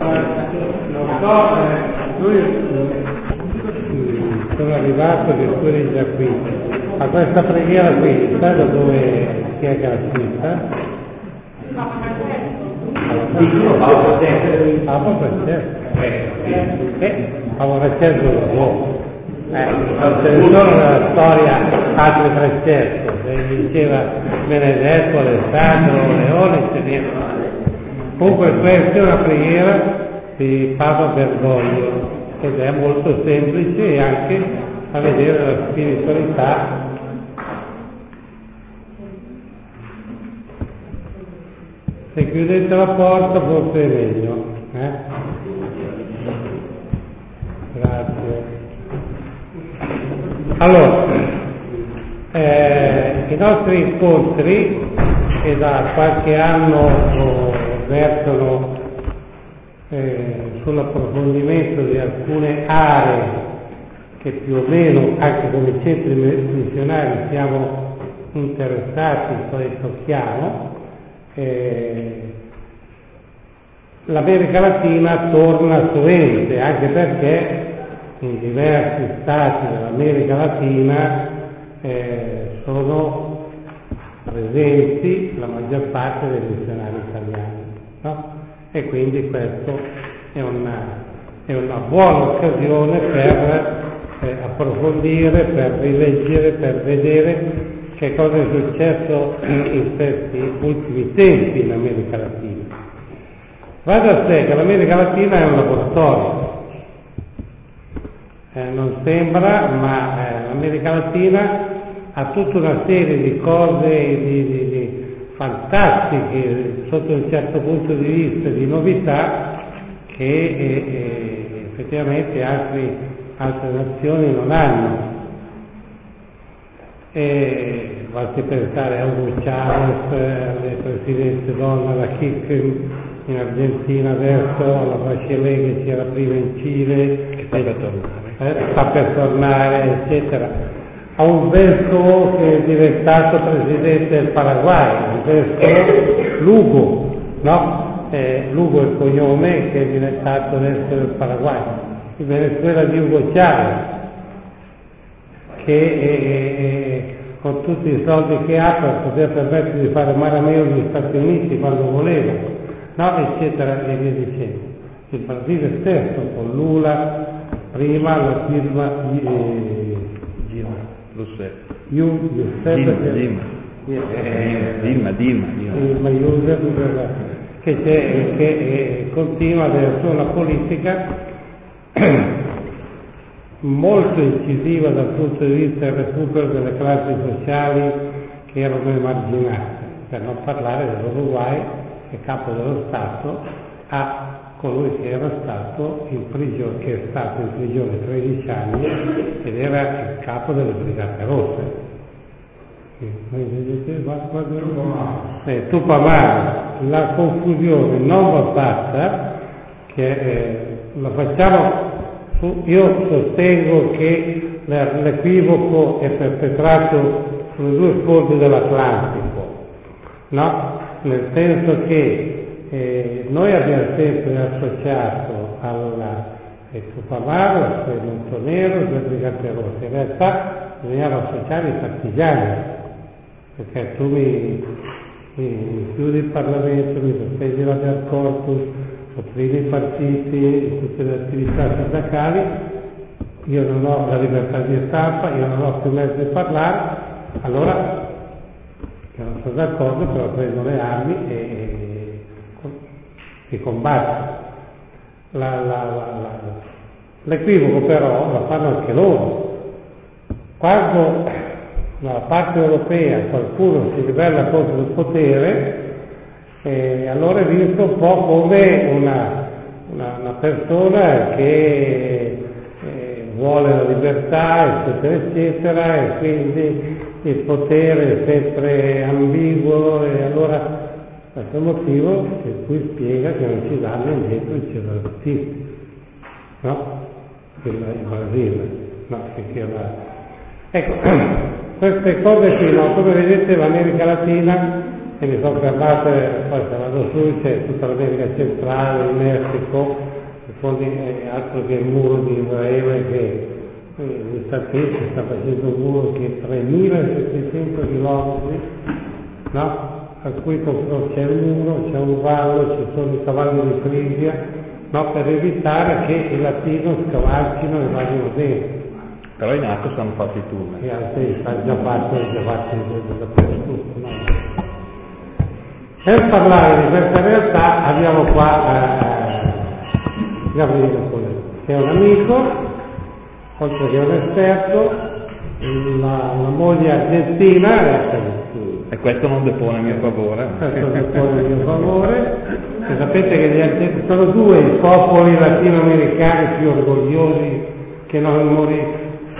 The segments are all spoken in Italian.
Non so, sono arrivato che tu eri già qui. Ma questa preghiera qui, sai da dove chi è che l'ha scritta? Paolo Francesco. Paolo Francesco. Paolo Francesco è uomo. Non ce ne sono nella storia altri Francesco, se diceva Benedetto, Alessandro, Leone, ce n'era. Comunque questa è una preghiera di Papa Bergoglio ed è molto semplice e anche a vedere la spiritualità. Se chiudete la porta forse è meglio. Grazie. Allora, i nostri incontri che da qualche anno vertono sull'approfondimento di alcune aree che più o meno anche come centri missionari siamo interessati, poi tocchiamo. L'America Latina torna sovente, anche perché in diversi stati dell'America Latina sono presenti la maggior parte dei missionari italiani, no? E quindi questo è una buona occasione per approfondire, per rileggere, per vedere che cosa è successo in questi ultimi tempi in America Latina. Va da sé che l'America Latina è un laboratorio. Non sembra, ma l'America Latina ha tutta una serie di cose di fantastiche sotto un certo punto di vista, di novità che effettivamente altre nazioni non hanno. Basti pensare a Hugo Chavez, alle presidenze donne, alla Kirchner in Argentina adesso, alla Bachelet che c'era prima in Cile, che sta per tornare, eccetera. A un vescovo che è diventato presidente del Paraguay, il vescovo Lugo, no? Lugo è il cognome, che è diventato vescovo del Paraguay. Il Venezuela di Hugo Chavez, che con tutti i soldi che ha per poter permettere di fare mare a meno negli Stati Uniti quando voleva, no? Eccetera e via dicendo. Il Brasile stesso, con Lula, prima la firma che continua adesso una politica molto incisiva dal punto di vista del recupero delle classi sociali che erano emarginate, per non parlare dell'Uruguay che capo dello Stato ha colui che era stato in prigione, che è stato in prigione 13 anni ed era il capo delle Brigate Rosse. Tupamaro. La confusione non va fatta, che la facciamo io sostengo che l'equivoco è perpetrato sulle due sponde dell'Atlantico, no? Nel senso che noi abbiamo sempre associato alla Tupamaro, al Montonero, alle Brigate Rosse. In realtà bisognava associare i partigiani, perché tu mi chiudi il Parlamento, mi sospendi l'habeas corpus, sopprimi i partiti, tutte le attività sindacali, io non ho la libertà di stampa, io non ho più mezzo di parlare, allora io non sono d'accordo, però prendo le armi e combatto. L'equivoco però lo fanno anche loro. Quando nella parte europea qualcuno si ribella contro il potere, allora è visto un po' come una persona che vuole la libertà, eccetera, eccetera, e quindi il potere è sempre ambiguo, e allora questo è il motivo per cui spiega che non ci danno indietro il Cesare Battisti, no? Il Brasile, no? Ecco, queste cose qui, no? Come vedete l'America Latina e mi sono fermato, poi se vado su c'è tutta l'America centrale, il Messico, altro che il muro di Israele che gli Stati Uniti sta facendo un muro che è 3.700 chilometri, no? A cui c'è il muro, c'è un vallo, ci sono i cavalli di Frisia, no? Per evitare che i latino scavalchino e vadino dentro. Però in atto stanno fatti tu. E altri stanno già fatti dappertutto, no? Per parlare di questa realtà abbiamo qua Gabriele Colletto, che è un amico, oltre che un esperto, la moglie argentina, e questo non depone a mio favore. Questo depone a mio favore. E sapete che gli argentini sono due i popoli latinoamericani più orgogliosi che non morì,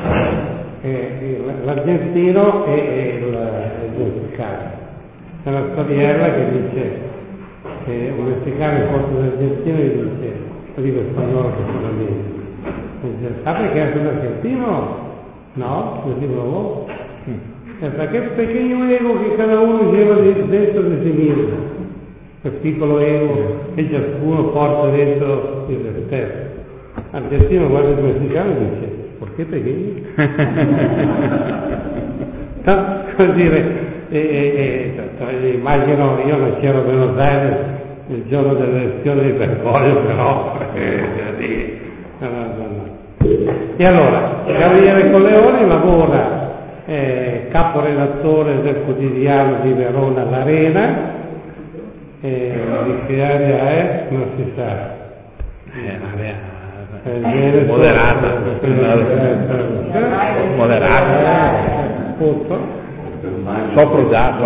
l'argentino e il messicano. C'è una storiella che dice che un messicano in posto dell'argentino gli dice, lo dico spagnolo che sono lì, dice, sabe che es un argentino? No, lo dico vos. Perché pequeño ego che cada uno lleva dentro di sé mismo, quel piccolo ego che ciascuno porta dentro di se stesso. L'argentino guarda il messicano e dice, perché pequeño? Come dire, immagino, io non c'ero a Buenos Aires il giorno dell'elezione di Bergoglio, però no. E allora, Gabriele Colleoni lavora caporedattore del quotidiano di Verona L'Arena, di che area è? Non si sa. Moderata. Sopra già.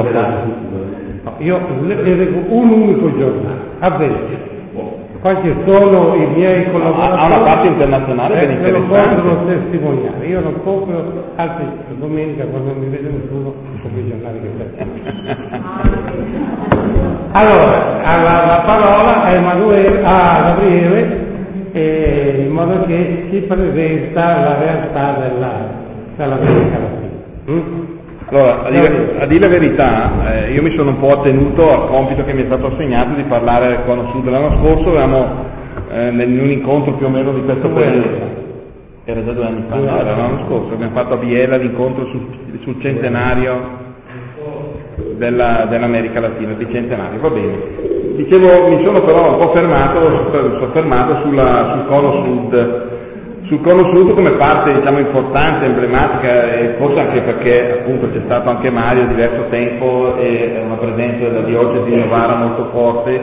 Io leggo un unico giornale, a vedere. Poi ci sono i miei collaboratori. Ha una parte internazionale ben interessante. Lo possono testimoniare. Io non compro, anzi domenica quando mi vede nessuno, compro i giornali che faccio. Allora, la parola a Gabriele, in modo che ci presenta la realtà dell'America Latina. Allora, a dire la verità, io mi sono un po' attenuto al compito che mi è stato assegnato di parlare del Cono Sud. L'anno scorso avevamo in un incontro più o meno di questo periodo, era già 2 anni fa, no, era l'anno scorso, abbiamo fatto a Biella l'incontro sul centenario dell'America Latina, il bicentenario, va bene. Dicevo, mi sono però un po' soffermato sul Cono Sud. Sul Cono Sud come parte importante, emblematica, e forse anche perché appunto c'è stato anche Mario diverso tempo e una presenza della diocesi di Novara molto forte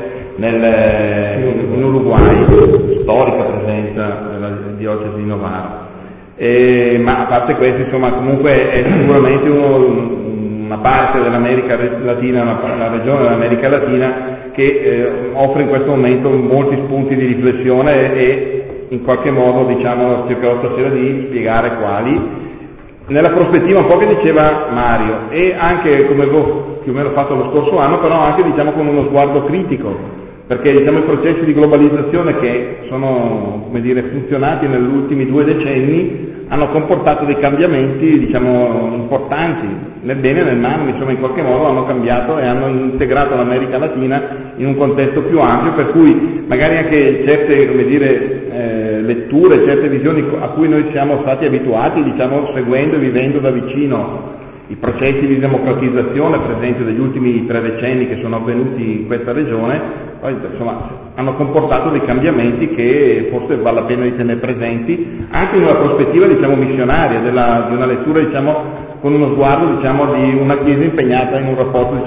in Uruguay, storica presenza della diocesi di Novara. Ma a parte questo, comunque è sicuramente una parte dell'America Latina, la regione dell'America Latina che offre in questo momento molti spunti di riflessione e in qualche modo cercherò stasera di spiegare quali, nella prospettiva un po' che diceva Mario, e anche come avevo più o meno fatto lo scorso anno, però anche con uno sguardo critico, perché i processi di globalizzazione che sono funzionati negli ultimi 2 decenni hanno comportato dei cambiamenti importanti nel bene e nel male, in qualche modo hanno cambiato e hanno integrato l'America Latina in un contesto più ampio, per cui magari anche certe letture, certe visioni a cui noi siamo stati abituati, seguendo e vivendo da vicino i processi di democratizzazione, per esempio, degli ultimi 3 decenni che sono avvenuti in questa regione, poi hanno comportato dei cambiamenti che forse vale la pena di tenere presenti, anche in una prospettiva missionaria, di una lettura con uno sguardo di una Chiesa impegnata in un rapporto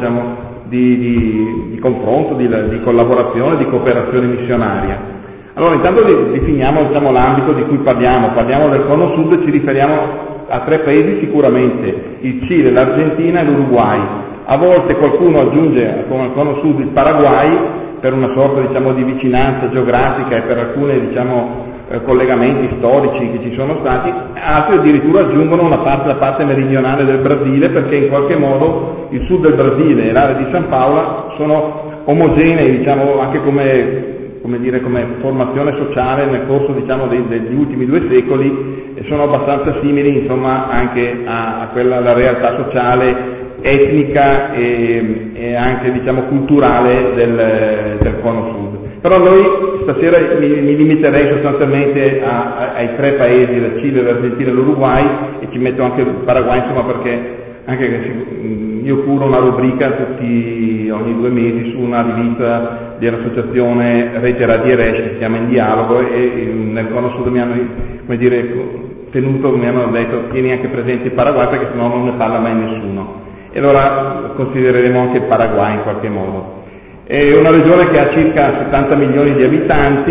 di confronto, di collaborazione, di cooperazione missionaria. Allora intanto definiamo l'ambito di cui parliamo del Cono Sud e ci riferiamo a 3 paesi sicuramente, il Cile, l'Argentina e l'Uruguay. A volte qualcuno aggiunge come al Cono Sud il Paraguay per una sorta di vicinanza geografica e per alcuni collegamenti storici che ci sono stati, altri addirittura aggiungono la parte meridionale del Brasile, perché in qualche modo il sud del Brasile e l'area di San Paolo sono omogenei anche come formazione sociale nel corso degli ultimi 2 secoli, e sono abbastanza simili anche alla realtà sociale etnica e anche diciamo culturale del Cono Sud. Però noi stasera mi limiterei sostanzialmente ai 3 paesi, la Cile, l'Argentina e l'Uruguay, e ci metto anche il Paraguay, insomma, perché anche io curo una rubrica ogni 2 mesi su una rivista dell'associazione Rete Radio Resh che si chiama In Dialogo, e nel Cono Sud mi hanno, come dire, mi hanno detto tieni anche presente il Paraguay perché sennò non ne parla mai nessuno, e allora considereremo anche il Paraguay in qualche modo. È una regione che ha circa 70 milioni di abitanti,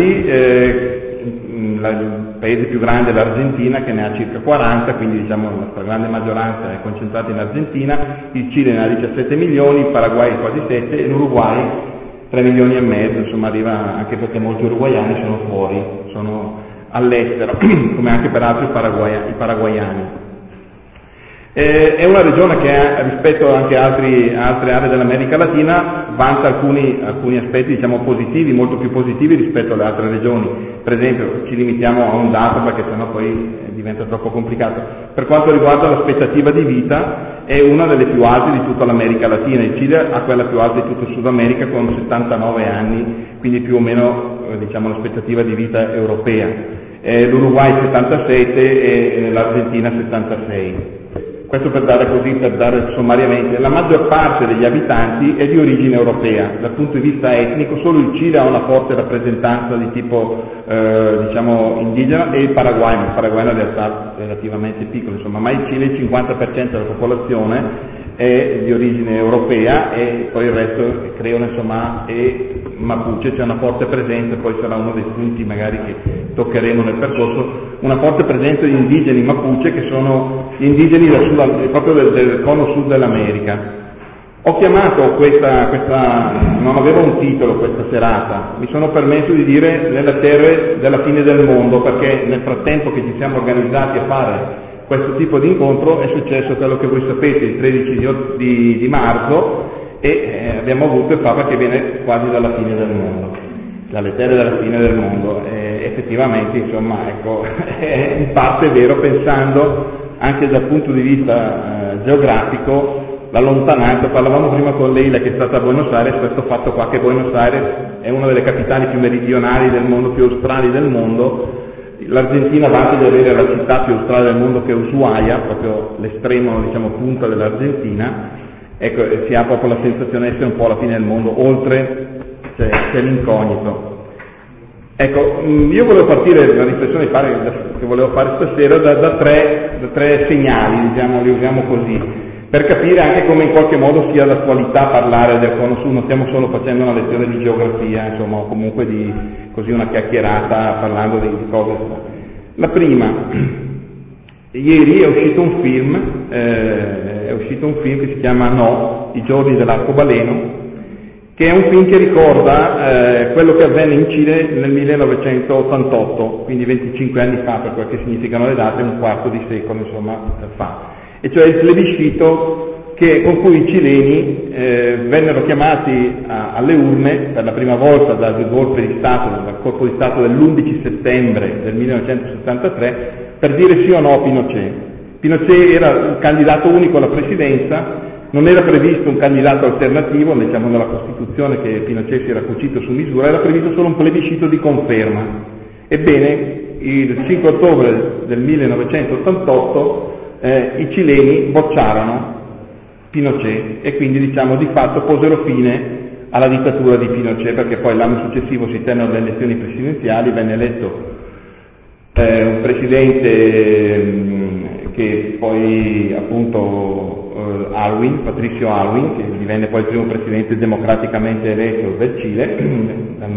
il paese più grande è l'Argentina che ne ha circa 40, quindi diciamo la stragrande maggioranza è concentrata in Argentina, il Cile ne ha 17 milioni, il Paraguay quasi 7 e l'Uruguay 3 milioni e mezzo, insomma arriva, anche perché molti uruguayani sono fuori, sono all'estero, come anche peraltro i paraguayani. È una regione che rispetto anche a altre aree dell'America Latina vanta alcuni aspetti diciamo positivi, molto più positivi rispetto alle altre regioni. Per esempio, ci limitiamo a un dato perché sennò poi diventa troppo complicato. Per quanto riguarda l'aspettativa di vita, è una delle più alte di tutta l'America Latina. Il Cile ha quella più alta di tutto il Sud America con 79 anni, quindi più o meno diciamo l'aspettativa di vita europea. L'Uruguay 77 e l'Argentina 76. Questo per dare sommariamente. La maggior parte degli abitanti è di origine europea, dal punto di vista etnico solo il Cile ha una forte rappresentanza di tipo diciamo indigena, e il Paraguay è una realtà relativamente piccola, insomma, ma il Cile il 50% della popolazione è di origine europea e poi il resto creano, insomma, e Mapuche, c'è una forte presenza, poi sarà uno dei punti magari che toccheremo nel percorso, una forte presenza di indigeni Mapuche che sono gli indigeni proprio del cono sud dell'America. Ho chiamato non avevo un titolo questa serata, mi sono permesso di dire nelle terre della fine del mondo, perché nel frattempo che ci siamo organizzati a fare questo tipo di incontro è successo quello che voi sapete il 13 di marzo e abbiamo avuto il Papa che viene quasi dalla fine del mondo, dalle terre della fine del mondo, effettivamente insomma ecco è in parte vero, pensando anche dal punto di vista geografico la lontananza. Parlavamo prima con Leila che è stata a Buenos Aires, questo fatto qua che Buenos Aires è una delle capitali più meridionali del mondo, più australi del mondo. L'Argentina vanta di avere la città più australe del mondo che è Ushuaia, proprio l'estremo diciamo punta dell'Argentina. Ecco, si ha proprio la sensazione di essere un po' alla fine del mondo, oltre c'è l'incognito. Ecco, io volevo partire, una riflessione che volevo fare stasera da tre segnali, diciamo, li usiamo così, per capire anche come in qualche modo sia l'attualità parlare del Cono Sud, non stiamo solo facendo una lezione di geografia, insomma, o comunque di così una chiacchierata parlando di cose. La prima, ieri è uscito un film che si chiama No, i giorni dell'arcobaleno, che è un film che ricorda quello che avvenne in Cile nel 1988, quindi 25 anni fa, per quel che significano le date, un quarto di secolo insomma fa, e cioè il plebiscito con cui i cileni vennero chiamati alle urne per la prima volta dal colpo di Stato dell'11 settembre del 1973 per dire sì o no a Pinochet. Pinochet era un candidato unico alla presidenza. Non era previsto un candidato alternativo, diciamo nella Costituzione che Pinochet si era cucito su misura, era previsto solo un plebiscito di conferma. Ebbene, il 5 ottobre del 1988 i cileni bocciarono Pinochet e quindi diciamo di fatto posero fine alla dittatura di Pinochet, perché poi l'anno successivo si tennero le elezioni presidenziali, venne eletto un presidente che poi appunto Patricio Aylwin, che divenne poi il primo presidente democraticamente eletto del Cile dal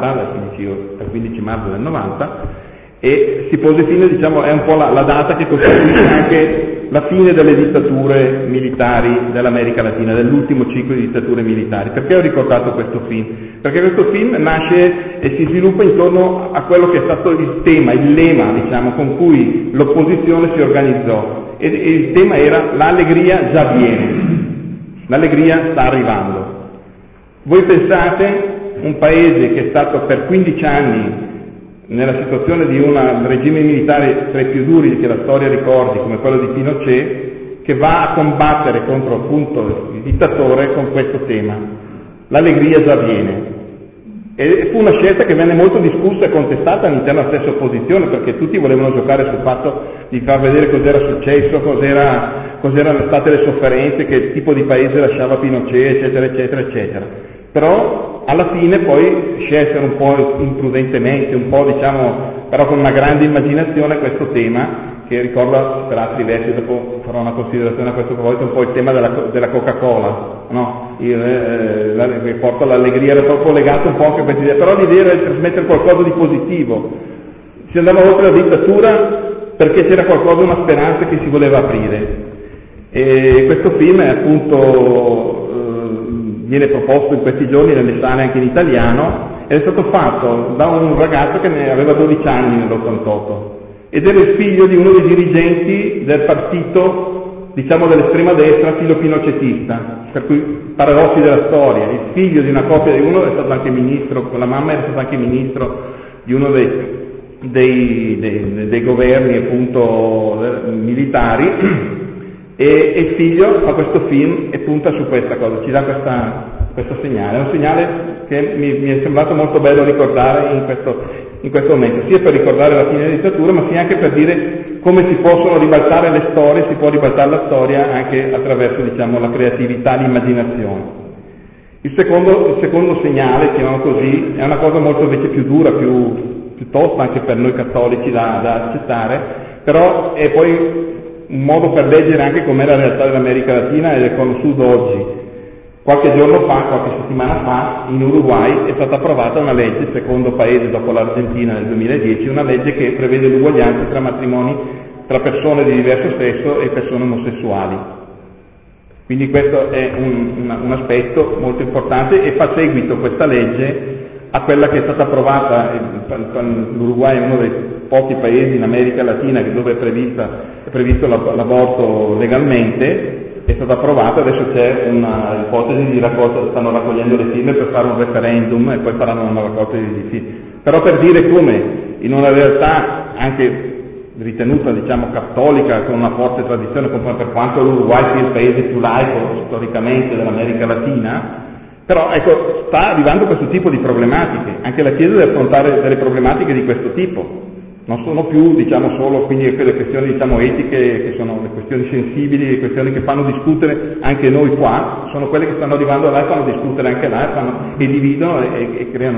15 marzo del 90, e si pose fine, diciamo, è un po' la data che costituisce anche la fine delle dittature militari dell'America Latina, dell'ultimo ciclo di dittature militari. Perché ho ricordato questo film? Perché questo film nasce e si sviluppa intorno a quello che è stato il tema, il lema, diciamo, con cui l'opposizione si organizzò. E il tema era l'allegria già viene, l'allegria sta arrivando. Voi pensate, un paese che è stato per 15 anni nella situazione di un regime militare tra i più duri che la storia ricordi, come quello di Pinochet, che va a combattere contro appunto il dittatore con questo tema. L'allegria già viene. E fu una scelta che venne molto discussa e contestata all'interno della stessa opposizione, perché tutti volevano giocare sul fatto di far vedere cos'era successo, cos'erano state le sofferenze, che tipo di paese lasciava Pinochet, eccetera, eccetera, eccetera. Però alla fine poi scelsero un po' imprudentemente, un po' però con una grande immaginazione questo tema, che ricorda per altri versi, dopo farò una considerazione a questo proposito, un po' il tema della Coca-Cola, no? Che porta l'allegria, era proprio legato un po' anche a questa idea, però l'idea era di trasmettere qualcosa di positivo. Si andava oltre la dittatura perché c'era qualcosa, una speranza che si voleva aprire. E questo film è appunto viene proposto in questi giorni nelle sale anche in italiano, ed è stato fatto da un ragazzo che ne aveva 12 anni nell'88 ed era il figlio di uno dei dirigenti del partito, dell'estrema destra filo-pinocetista, per cui paradossi della storia. Il figlio di una coppia di uno è stato anche ministro, con la mamma era stato anche ministro di uno dei governi appunto militari, e il figlio fa questo film e punta su questa cosa, ci dà questo segnale. È un segnale che mi è sembrato molto bello ricordare in questo momento, sia per ricordare la fine della dittatura, ma sia anche per dire come si possono ribaltare le storie, si può ribaltare la storia anche attraverso la creatività, l'immaginazione. Il secondo segnale, chiamiamo così, è una cosa molto invece più dura, più tosta anche per noi cattolici da accettare, però è poi un modo per leggere anche com'è la realtà dell'America Latina e del Cono Sud oggi. Qualche settimana fa, in Uruguay è stata approvata una legge, secondo paese dopo l'Argentina nel 2010, una legge che prevede l'uguaglianza tra matrimoni tra persone di diverso sesso e persone omosessuali. Quindi questo è un aspetto molto importante, e fa seguito questa legge a quella che è stata approvata. L'Uruguay è uno dei pochi paesi in America Latina dove è previsto l'aborto legalmente, è stata approvata, adesso c'è un'ipotesi di raccolta, stanno raccogliendo le firme per fare un referendum e poi faranno una raccolta di firme. Però per dire come in una realtà anche ritenuta cattolica, con una forte tradizione, per quanto l'Uruguay sia il paese più laico storicamente dell'America Latina, però sta arrivando questo tipo di problematiche. Anche la Chiesa deve affrontare delle problematiche di questo tipo. Non sono più solo quindi quelle questioni etiche, che sono le questioni sensibili, le questioni che fanno discutere anche noi qua, sono quelle che stanno arrivando là e fanno discutere anche là, e dividono e creano.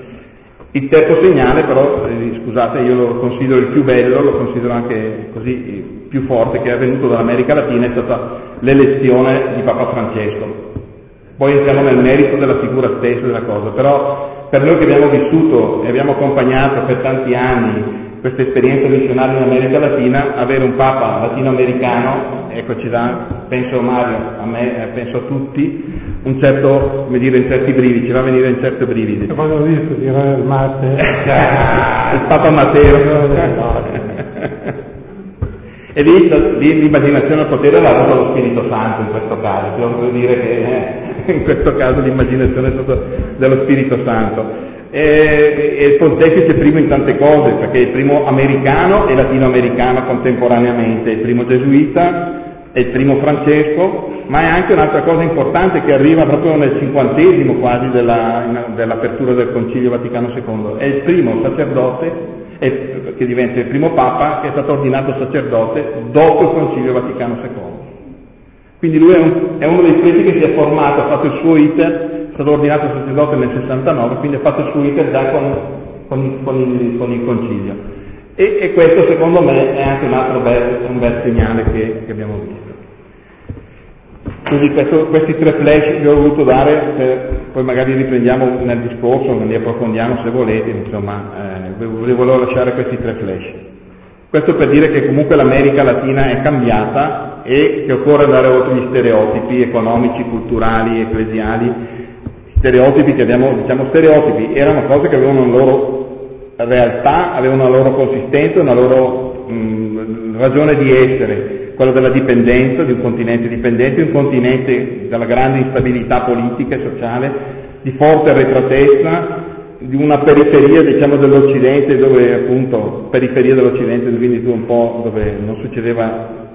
Il terzo segnale però, scusate, io lo considero il più bello, lo considero anche così più forte, che è avvenuto dall'America Latina, è stata l'elezione di Papa Francesco. Poi entriamo nel merito della figura stessa della cosa, però per noi che abbiamo vissuto e abbiamo accompagnato per tanti anni questa esperienza missionaria in America Latina, avere un Papa latinoamericano, ci dà, penso Mario, a me, penso a tutti, un certo, in certi brividi, ci va a venire in certi brividi. Quando ho visto tirare il Matteo, il Papa Matteo. E lì l'immaginazione al potere l'ha avuto lo Spirito Santo in questo caso, devo dire che in questo caso l'immaginazione è stata dello Spirito Santo. E il pontefice primo in tante cose, perché è il primo americano e latinoamericano contemporaneamente, il primo gesuita, è il primo Francesco, ma è anche un'altra cosa importante che arriva proprio nel 50° quasi dell'apertura del Concilio Vaticano II, è il primo sacerdote che diventa il primo Papa che è stato ordinato sacerdote dopo il Concilio Vaticano II. Quindi lui è uno dei preti che si è formato, ha fatto il suo iter, è stato ordinato sacerdote nel 69, quindi ha fatto il suo iter già con il Concilio. E questo secondo me è anche un bel segnale che abbiamo visto. Quindi questi 3 flash vi ho voluto dare, poi magari riprendiamo nel discorso, li approfondiamo se volete, vi volevo lasciare questi 3 flash. Questo per dire che comunque l'America Latina è cambiata e che occorre andare oltre gli stereotipi economici, culturali, ecclesiali, stereotipi che abbiamo, stereotipi erano cose che avevano una loro realtà, avevano una loro consistenza, una loro ragione di essere. Quello della dipendenza, di un continente dipendente, un continente dalla grande instabilità politica e sociale, di forte arretratezza, di una periferia dell'Occidente, dove appunto, periferia dell'Occidente, quindi un po' dove non succedeva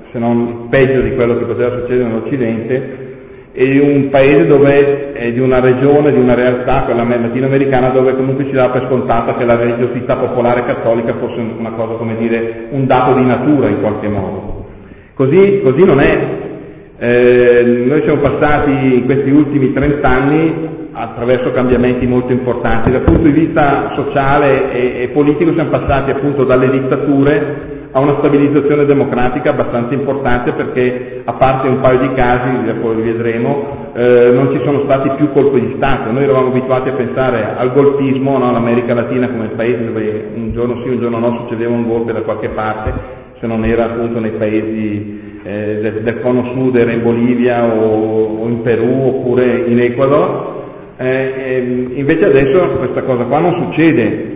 se non peggio di quello che poteva succedere nell'Occidente, e un paese dove è di una regione, di una realtà, quella latinoamericana, dove comunque si dava per scontata che la religiosità popolare cattolica fosse una cosa, come dire, un dato di natura in qualche modo. Così non è. Noi siamo passati in questi ultimi 30 anni attraverso cambiamenti molto importanti. Dal punto di vista sociale e politico siamo passati appunto dalle dittature a una stabilizzazione democratica abbastanza importante, perché a parte un paio di casi, poi vedremo, non ci sono stati più colpi di Stato. Noi eravamo abituati a pensare al golpismo, no? L'America Latina come paese dove un giorno sì, un giorno no succedeva un golpe da qualche parte, se non era appunto nei paesi del cono sud, era in Bolivia o in Perù oppure in Ecuador. Invece adesso questa cosa qua non succede.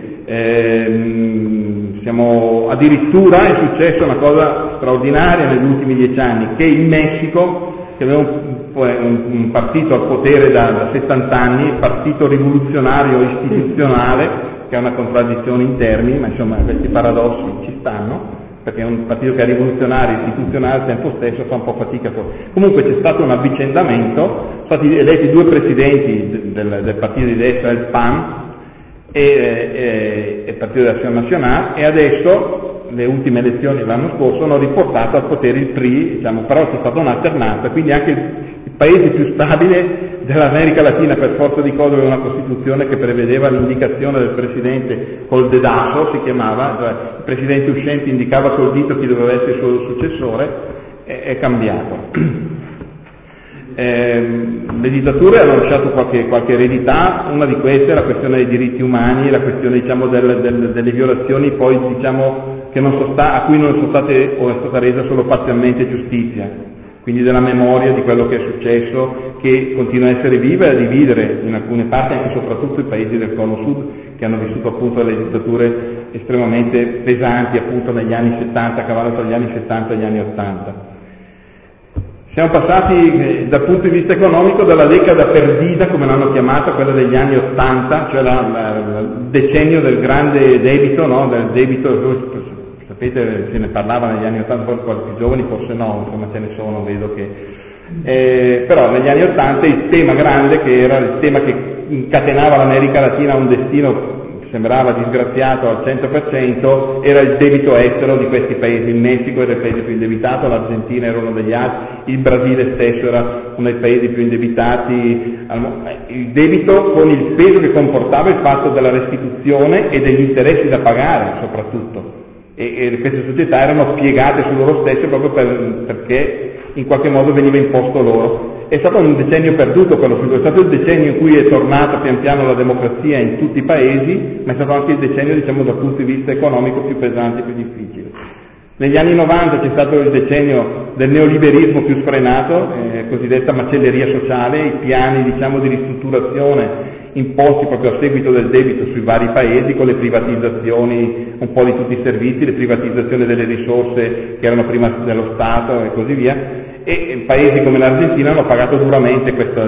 Addirittura è successa una cosa straordinaria negli ultimi 10 anni, che in Messico, che aveva un partito al potere da 70 anni, il partito rivoluzionario istituzionale, che è una contraddizione in termini, ma insomma questi paradossi ci stanno, perché è un partito che è rivoluzionario, istituzionale al tempo stesso, fa un po' fatica. Comunque c'è stato un avvicendamento, sono stati eletti 2 presidenti del partito di destra, il PAN, e il Partito dell'Azione Nazionale, e adesso le ultime elezioni l'anno scorso hanno riportato al potere il PRI, però c'è stata un'alternanza, quindi anche il paese più stabile dell'America Latina per forza di cose aveva una Costituzione che prevedeva l'indicazione del presidente col dedazo, si chiamava, cioè il presidente uscente indicava col dito chi doveva essere il suo successore, è cambiato. Le dittature hanno lasciato qualche eredità, una di queste è la questione dei diritti umani, la questione delle violazioni poi che a cui non sono state o è stata resa solo parzialmente giustizia, quindi della memoria di quello che è successo, che continua a essere viva e a dividere in alcune parti anche soprattutto i paesi del cono sud, che hanno vissuto appunto delle dittature estremamente pesanti appunto negli anni 70, a cavallo tra gli anni 70 e gli anni 80. Siamo passati dal punto di vista economico dalla decada perdita, come l'hanno chiamata, quella degli anni 80, cioè il decennio del grande debito, no? Del debito, sapete, se ne parlava negli anni 80, poi quasi più giovani forse no, insomma ce ne sono, vedo che... però negli anni 80 il tema grande, che era il tema che incatenava l'America Latina a un destino sembrava disgraziato al 100%, era il debito estero di questi paesi. Il Messico era il paese più indebitato, l'Argentina era uno degli altri, il Brasile stesso era uno dei paesi più indebitati. Il debito con il peso che comportava il fatto della restituzione e degli interessi da pagare soprattutto. E queste società erano piegate su loro stesse proprio perché in qualche modo veniva imposto loro. È stato un decennio perduto quello, è stato il decennio in cui è tornata pian piano la democrazia in tutti i paesi, ma è stato anche il decennio, diciamo, dal punto di vista economico più pesante, più difficile. Negli anni 90 c'è stato il decennio del neoliberismo più sfrenato, cosiddetta macelleria sociale, i piani, diciamo, di ristrutturazione imposti proprio a seguito del debito sui vari paesi, con le privatizzazioni un po' di tutti i servizi, le privatizzazioni delle risorse che erano prima dello Stato e così via. E paesi come l'Argentina hanno pagato duramente questa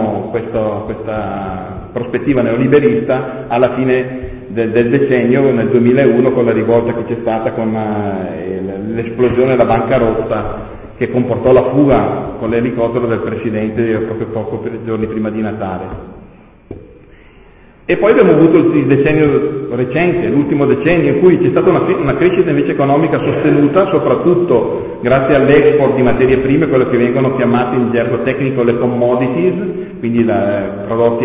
prospettiva neoliberista alla fine del decennio, nel 2001, con la rivolta che c'è stata, con l'esplosione della bancarotta che comportò la fuga con l'elicottero del presidente proprio giorni prima di Natale. E poi abbiamo avuto il decennio recente, l'ultimo decennio, in cui c'è stata una crescita invece economica sostenuta, soprattutto grazie all'export di materie prime, quello che vengono chiamate in gergo tecnico le commodities, quindi prodotti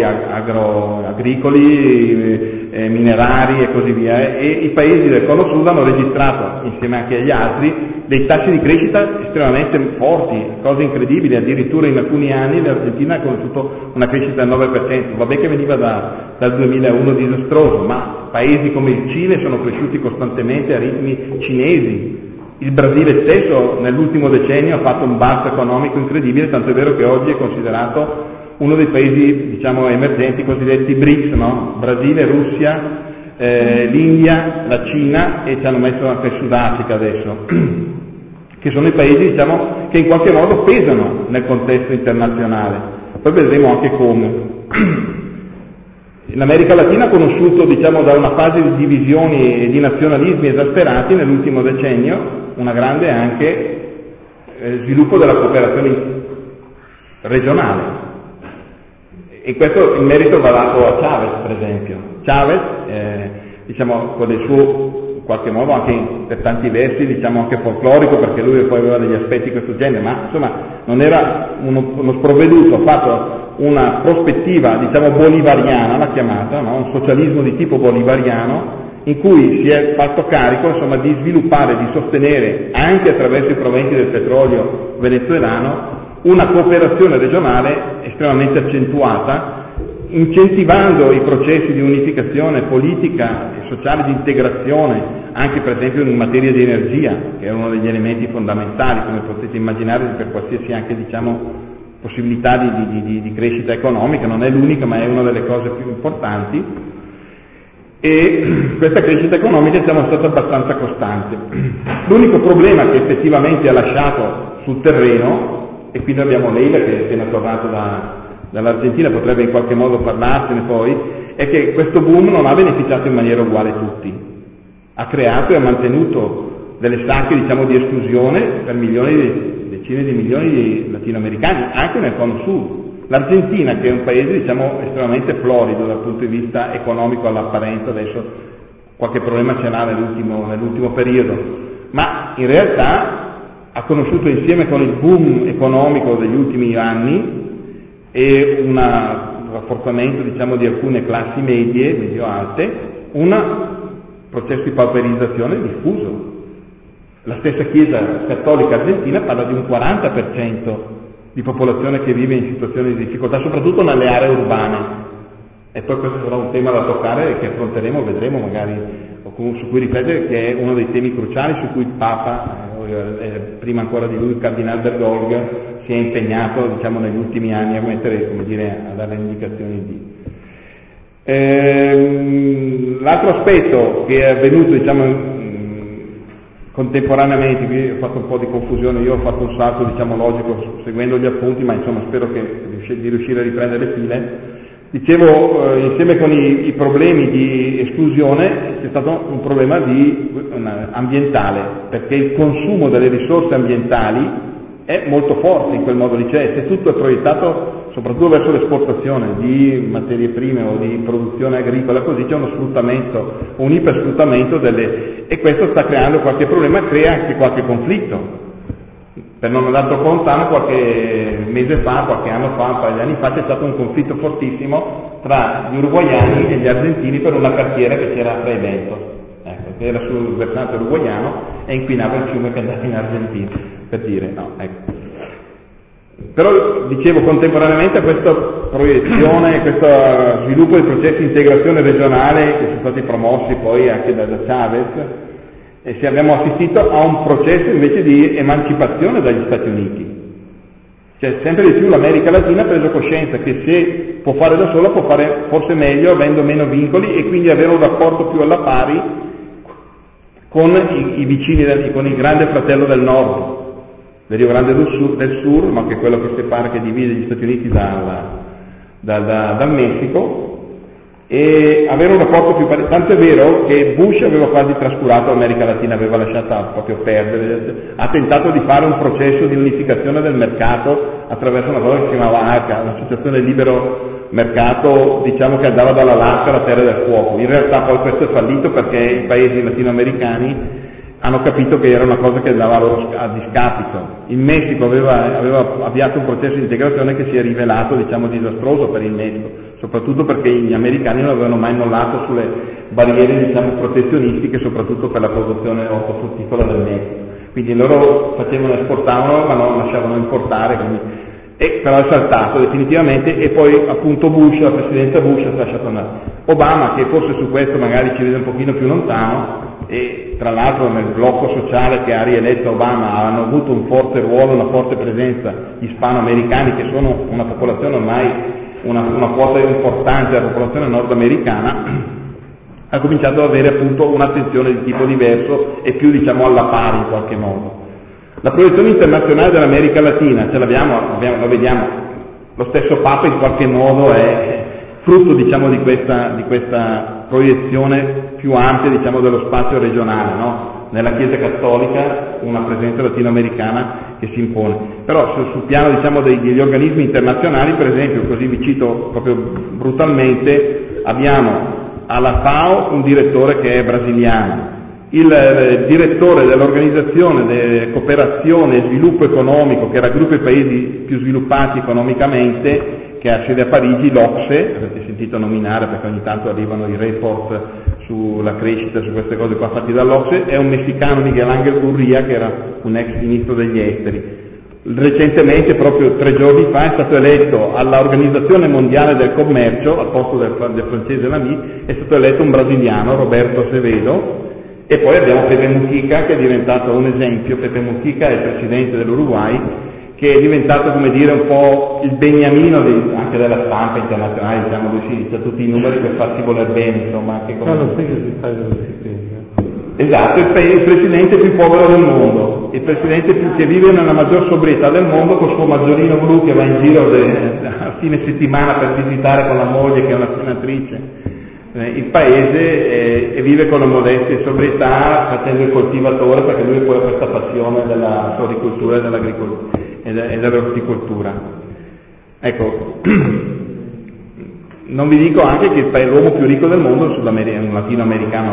agricoli, minerari e così via. E i paesi del Cono Sud hanno registrato, insieme anche agli altri, dei tassi di crescita estremamente forti, cose incredibili. Addirittura in alcuni anni l'Argentina ha conosciuto una crescita del 9%, vabbè che veniva dal 2001 disastroso, ma paesi come il Cile sono cresciuti costantemente a ritmi cinesi. Il Brasile stesso nell'ultimo decennio ha fatto un balzo economico incredibile, tanto è vero che oggi è considerato uno dei paesi, diciamo, emergenti, cosiddetti BRICS, no? Brasile, Russia, l'India, la Cina, e ci hanno messo anche il Sudafrica adesso, che sono i paesi, diciamo, che in qualche modo pesano nel contesto internazionale. Poi vedremo anche come. L'America Latina ha conosciuto, diciamo, da una fase di divisioni e di nazionalismi esasperati nell'ultimo decennio una grande anche sviluppo della cooperazione regionale. E questo il merito va dato a Chavez, per esempio. Chavez, con il suo, in qualche modo anche per tanti versi, anche folclorico, perché lui poi aveva degli aspetti di questo genere, ma insomma non era uno sprovveduto, ha fatto una prospettiva, bolivariana, l'ha chiamata, no? Un socialismo di tipo bolivariano, in cui si è fatto carico, di sviluppare, di sostenere, anche attraverso i proventi del petrolio venezuelano, una cooperazione regionale estremamente accentuata, incentivando i processi di unificazione politica e sociale, di integrazione, anche per esempio in materia di energia, che è uno degli elementi fondamentali, come potete immaginare, per qualsiasi anche possibilità di crescita economica. Non è l'unica, ma è una delle cose più importanti. E questa crescita economica è stata abbastanza costante. L'unico problema che effettivamente ha lasciato sul terreno, e quindi abbiamo Leila che è appena tornato dall'Argentina, potrebbe in qualche modo parlarsene poi, è che questo boom non ha beneficiato in maniera uguale tutti. Ha creato e ha mantenuto delle sacche, di esclusione per decine di milioni di latinoamericani, anche nel cono sud. L'Argentina, che è un paese, estremamente florido dal punto di vista economico all'apparenza, adesso qualche problema ce l'ha nell'ultimo periodo, ma in realtà ha conosciuto, insieme con il boom economico degli ultimi anni e un rafforzamento di alcune classi medie, medio-alte, un processo di pauperizzazione diffuso. La stessa Chiesa cattolica argentina parla di un 40% di popolazione che vive in situazioni di difficoltà, soprattutto nelle aree urbane. E poi questo sarà un tema da toccare e che affronteremo, vedremo magari, o su cui riflettere, che è uno dei temi cruciali su cui il Papa, prima ancora di lui il Cardinale Bergoglio, si è impegnato negli ultimi anni a mettere, a dare indicazioni di. L'altro aspetto che è avvenuto contemporaneamente, qui ho fatto un po' di confusione, io ho fatto un salto logico seguendo gli appunti, ma spero di riuscire a riprendere le file. Dicevo, insieme con i problemi di esclusione c'è stato un problema ambientale, perché il consumo delle risorse ambientali è molto forte in quel modo lì, cioè se tutto è proiettato soprattutto verso l'esportazione di materie prime o di produzione agricola, così c'è uno sfruttamento, un ipersfruttamento e questo sta creando qualche problema, crea anche qualche conflitto. Per non andare troppo lontano, qualche mese fa, qualche anno fa, un paio di anni fa, c'è stato un conflitto fortissimo tra gli uruguaiani e gli argentini per una cartiera che c'era a Fray Bentos, che era sul versante uruguaiano e inquinava il fiume che andava in Argentina, per dire, no, ecco. Però, dicevo, contemporaneamente a questa proiezione, a questo sviluppo di processi di integrazione regionale che sono stati promossi poi anche da Chavez, e se abbiamo assistito a un processo invece di emancipazione dagli Stati Uniti. Cioè sempre di più l'America Latina ha preso coscienza che se può fare da sola può fare forse meglio avendo meno vincoli e quindi avere un rapporto più alla pari con i vicini, con il grande fratello del nord, del Rio Grande del Sur, ma che è quello che separa, che divide gli Stati Uniti dal Messico, e avere un rapporto più pari. Tanto è vero che Bush aveva quasi trascurato l'America Latina, aveva lasciata proprio perdere, ha tentato di fare un processo di unificazione del mercato attraverso una cosa che si chiamava ACA, un'associazione libero mercato, che andava dall'Alaska alla Terra del Fuoco. In realtà poi questo è fallito perché i paesi latinoamericani hanno capito che era una cosa che andava a discapito. Il Messico aveva avviato un processo di integrazione che si è rivelato disastroso per il Messico, soprattutto perché gli americani non avevano mai mollato sulle barriere protezionistiche, soprattutto per la produzione ortofrutticola del Messico. Quindi loro esportavano ma non lasciavano importare, però è saltato definitivamente, e poi appunto la presidenza Bush ha lasciato andare. Obama, che forse su questo magari ci vede un pochino più lontano, e tra l'altro nel blocco sociale che ha rieletto Obama hanno avuto un forte ruolo, una forte presenza gli ispanoamericani, che sono una popolazione ormai, una quota importante della popolazione nordamericana, ha cominciato ad avere appunto un'attenzione di tipo diverso e più alla pari in qualche modo. La proiezione internazionale dell'America Latina, lo vediamo, lo stesso Papa in qualche modo frutto diciamo di questa proiezione più ampia diciamo dello spazio regionale, no? Nella Chiesa Cattolica una presenza latinoamericana che si impone. Però sul piano diciamo degli organismi internazionali, per esempio, così vi cito proprio brutalmente, abbiamo alla FAO un direttore che è brasiliano, il direttore dell'organizzazione di cooperazione e sviluppo economico che raggruppa i paesi più sviluppati economicamente, che ha sede a Parigi, l'OCSE, avete sentito nominare perché ogni tanto arrivano i report sulla crescita, su queste cose qua fatti dall'OCSE, è un messicano, Miguel Ángel Gurría, che era un ex ministro degli esteri. Recentemente, proprio 3 giorni fa, è stato eletto all'Organizzazione Mondiale del Commercio, al posto del francese Lamy, è stato eletto un brasiliano, Roberto Acevedo. E poi abbiamo Pepe Mujica, che è diventato un esempio. Pepe Mujica è il presidente dell'Uruguay, che è diventato, come dire, un po' il beniamino anche della stampa internazionale, diciamo, lui si dice tutti i numeri per farsi voler bene, insomma. Anche come... Non sai che si fa dello stipendio. Esatto, il presidente più povero del mondo, il presidente che vive nella maggior sobrietà del mondo, con il suo maggiolino blu che va in giro a fine settimana per visitare con la moglie che è una senatrice il paese, e vive con la modestia e sobrietà, facendo il coltivatore, perché lui poi ha questa passione della floricoltura e dell'orticoltura. Ecco, non vi dico anche che l'uomo più ricco del mondo è un latinoamericano,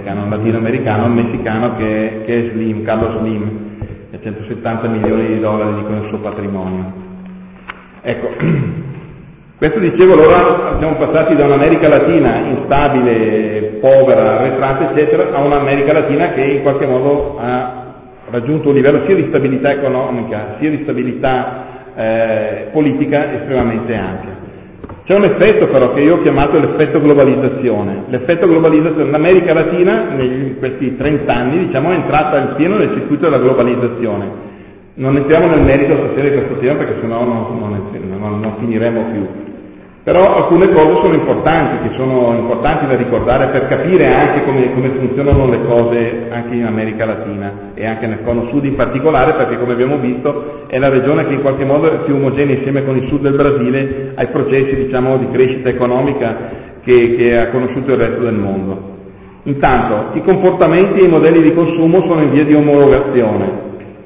un messicano che è Slim, Carlos Slim, che ha $170 milioni dicono il suo patrimonio. Ecco, questo dicevo, allora siamo passati da un'America Latina instabile, povera, arretrata, eccetera, a un'America Latina che in qualche modo ha raggiunto un livello sia di stabilità economica, sia di stabilità politica estremamente ampio. C'è un effetto però che io ho chiamato l'effetto globalizzazione. L'effetto globalizzazione, l'America Latina in questi 30 anni diciamo è entrata in pieno nel circuito della globalizzazione. Non entriamo nel merito stasera di questo tema perché sennò non finiremo più. Però alcune cose sono importanti da ricordare per capire anche come funzionano le cose anche in America Latina e anche nel cono sud in particolare, perché come abbiamo visto è la regione che in qualche modo è più omogenea insieme con il sud del Brasile ai processi diciamo di crescita economica che ha conosciuto il resto del mondo. Intanto i comportamenti e i modelli di consumo sono in via di omologazione,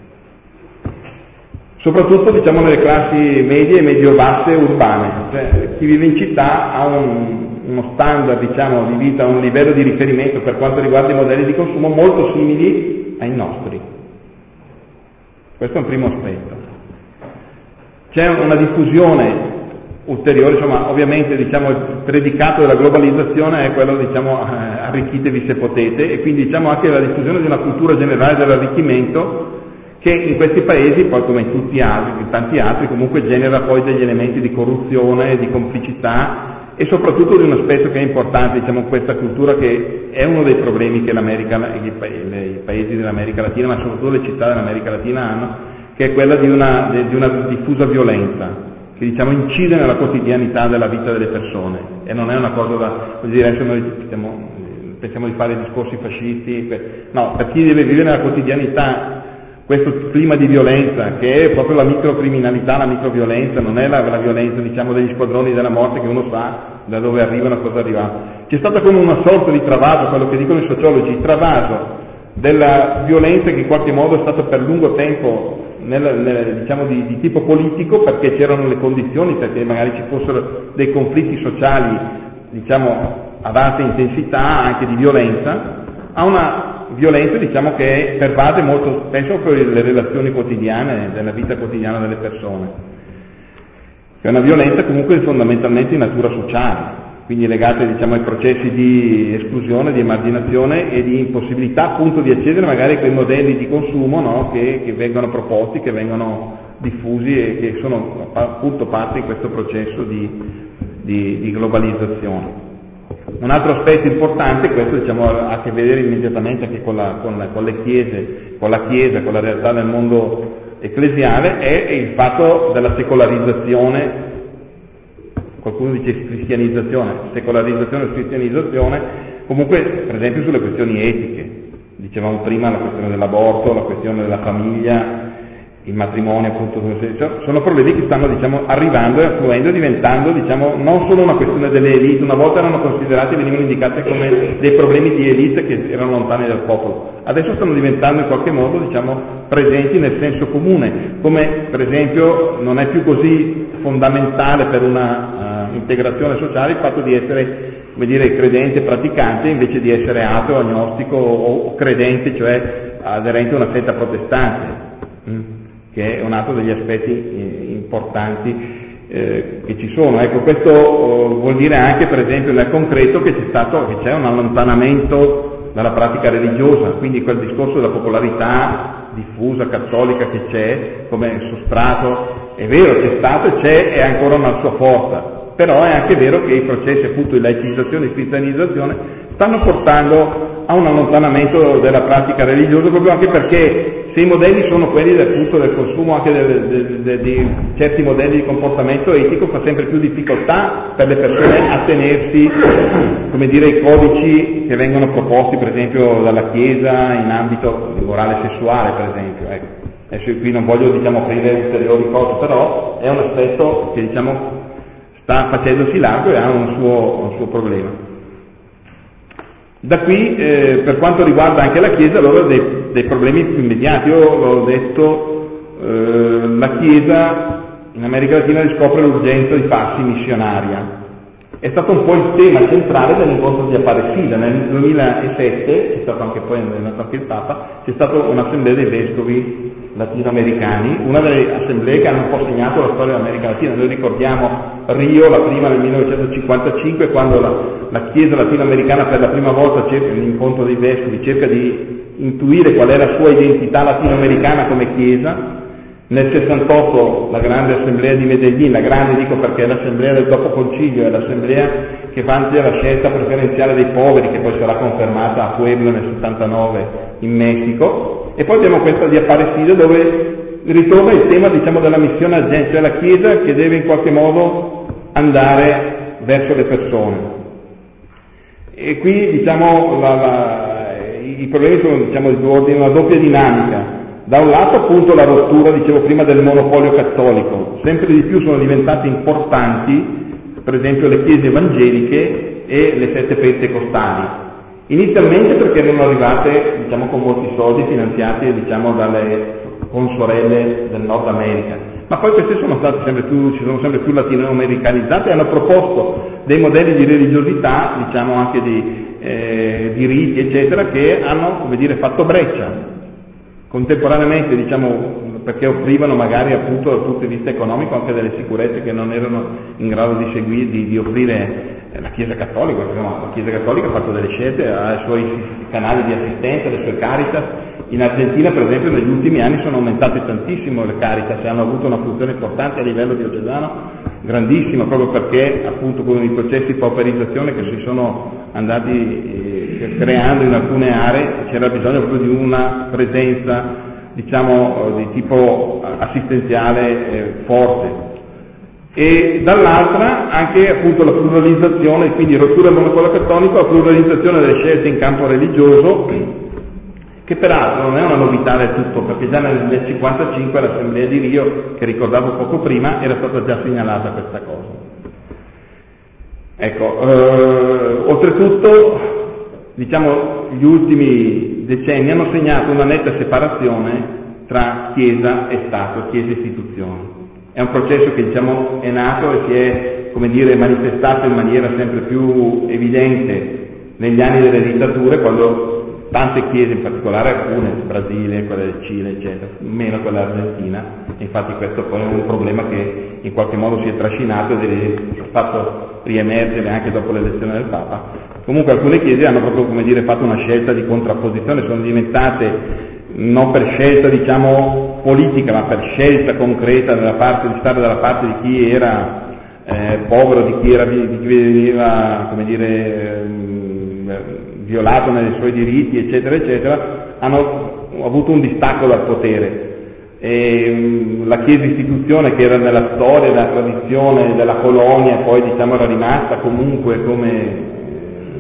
soprattutto diciamo nelle classi medie e medio-basse urbane, cioè chi vive in città ha uno standard diciamo di vita, un livello di riferimento per quanto riguarda i modelli di consumo molto simili ai nostri. Questo è un primo aspetto. C'è una diffusione ulteriore, insomma ovviamente diciamo il predicato della globalizzazione è quello diciamo arricchitevi se potete, e quindi diciamo anche la diffusione di una cultura generale dell'arricchimento che in questi paesi, poi come in tanti altri, comunque genera poi degli elementi di corruzione, di complicità e soprattutto di un aspetto che è importante, diciamo, questa cultura che è uno dei problemi che i paesi dell'America Latina, ma soprattutto le città dell'America Latina hanno, che è quella di una diffusa violenza, che diciamo incide nella quotidianità della vita delle persone, e non è una cosa da dire adesso noi pensiamo di fare discorsi fascisti, no, per chi deve vivere nella quotidianità questo clima di violenza, che è proprio la microcriminalità, la microviolenza, non è la violenza diciamo degli squadroni della morte che uno sa da dove arrivano, cosa arriva. C'è stata come una sorta di travaso, quello che dicono i sociologi, travaso della violenza che in qualche modo è stato per lungo tempo diciamo di tipo politico, perché c'erano le condizioni perché magari ci fossero dei conflitti sociali diciamo ad alta intensità anche di violenza, a una violenza diciamo che pervade molto spesso per le relazioni quotidiane, della vita quotidiana delle persone. È una violenza comunque fondamentalmente di natura sociale, quindi legata diciamo ai processi di esclusione, di emarginazione e di impossibilità appunto di accedere magari a quei modelli di consumo, no, che vengono proposti, che vengono diffusi e che sono appunto parte di questo processo di globalizzazione. Un altro aspetto importante, questo diciamo ha a che vedere immediatamente anche con le chiese, con la Chiesa, con la realtà del mondo ecclesiale, è il fatto della secolarizzazione, qualcuno dice cristianizzazione, secolarizzazione o cristianizzazione, comunque per esempio sulle questioni etiche, dicevamo prima la questione dell'aborto, la questione della famiglia, il matrimonio, appunto, sono problemi che stanno, diciamo, arrivando e affluendo e diventando, diciamo, non solo una questione delle elite. Una volta erano considerati, venivano indicati come dei problemi di elite che erano lontani dal popolo, adesso stanno diventando in qualche modo, diciamo, presenti nel senso comune, come per esempio non è più così fondamentale per una integrazione sociale il fatto di essere, come dire, credente, praticante, invece di essere ateo, agnostico o credente, cioè aderente a una setta protestante, che è un altro degli aspetti importanti che ci sono. Ecco, questo vuol dire anche, per esempio, nel concreto che c'è un allontanamento dalla pratica religiosa, quindi quel discorso della popolarità diffusa cattolica che c'è come sostrato, è vero, c'è stato e c'è, e ancora una sua forza. Però è anche vero che i processi, appunto, di laicizzazione e cristianizzazione stanno portando a un allontanamento della pratica religiosa, proprio anche perché se i modelli sono quelli appunto del consumo anche di certi modelli di comportamento etico, fa sempre più difficoltà per le persone a tenersi, come dire, i codici che vengono proposti per esempio dalla Chiesa in ambito di morale sessuale, per esempio. Ecco. Adesso qui non voglio, diciamo, aprire ulteriori cose, però è un aspetto che, diciamo, sta facendosi largo e ha un suo problema. Da qui, per quanto riguarda anche la Chiesa, allora dei problemi più immediati. Io l'ho detto, la Chiesa in America Latina riscopre l'urgenza di farsi missionaria. È stato un po' il tema centrale dell'incontro di Aparecida. Nel 2007, c'è stato anche poi anche il Papa, c'è stata un'assemblea dei vescovi latinoamericani, una delle assemblee che hanno un po' segnato la storia dell'America Latina. Noi ricordiamo Rio, la prima nel 1955, quando la Chiesa latinoamericana per la prima volta cerca, l'incontro dei vescovi, cerca di intuire qual è la sua identità latinoamericana come Chiesa. Nel 68 la grande assemblea di Medellin, la grande dico perché è l'assemblea del dopo concilio, è l'assemblea che vanta la scelta preferenziale dei poveri, che poi sarà confermata a Puebla nel 79 in Messico. E poi abbiamo questa di Aparecida, dove ritorna il tema, diciamo, della missione al gente, cioè la Chiesa che deve in qualche modo andare verso le persone. E qui, diciamo, i problemi sono, diciamo, di ordine, una doppia dinamica. Da un lato, appunto, la rottura, dicevo prima, del monopolio cattolico. Sempre di più sono diventate importanti, per esempio, le chiese evangeliche e le sette pentecostali. Inizialmente perché erano arrivate, diciamo, con molti soldi finanziati, diciamo, dalle consorelle del Nord America, ma poi queste sono state si sono sempre più latinoamericanizzate e hanno proposto dei modelli di religiosità, diciamo, anche di riti, eccetera, che hanno, come dire, fatto breccia. Contemporaneamente, diciamo, perché offrivano magari, appunto, dal punto di vista economico anche delle sicurezze che non erano in grado di offrire la Chiesa Cattolica. La Chiesa Cattolica ha fatto delle scelte, ha i suoi canali di assistenza, le sue Caritas. In Argentina, per esempio, negli ultimi anni sono aumentate tantissimo le Caritas e hanno avuto una funzione importante a livello diocesano, grandissima, proprio perché, appunto, con i processi di pauperizzazione che si sono andati creando in alcune aree, c'era bisogno proprio di una presenza, diciamo, di tipo assistenziale forte. E dall'altra anche, appunto, la pluralizzazione, quindi rottura del monopolio cattolico, la pluralizzazione delle scelte in campo religioso, che peraltro non è una novità del tutto, perché già nel 1955 l'Assemblea di Rio, che ricordavo poco prima, era stata già segnalata questa cosa. Ecco, oltretutto, diciamo, gli ultimi decenni hanno segnato una netta separazione tra Chiesa e Stato, Chiesa e istituzioni. È un processo che, diciamo, è nato e si è, come dire, manifestato in maniera sempre più evidente negli anni delle dittature, quando tante chiese, in particolare alcune, il Brasile, quelle del Cile, eccetera, meno quella argentina, infatti questo poi è un problema che in qualche modo si è trascinato ed è fatto riemergere anche dopo l'elezione del Papa. Comunque alcune chiese hanno proprio, come dire, fatto una scelta di contrapposizione, sono diventate, non per scelta, diciamo, politica, ma per scelta concreta di stare dalla parte di chi era povero, di chi veniva, come dire, violato nei suoi diritti, eccetera, eccetera, hanno avuto un distacco dal potere. E la Chiesa istituzione, che era nella storia, nella tradizione della colonia, poi, diciamo, era rimasta comunque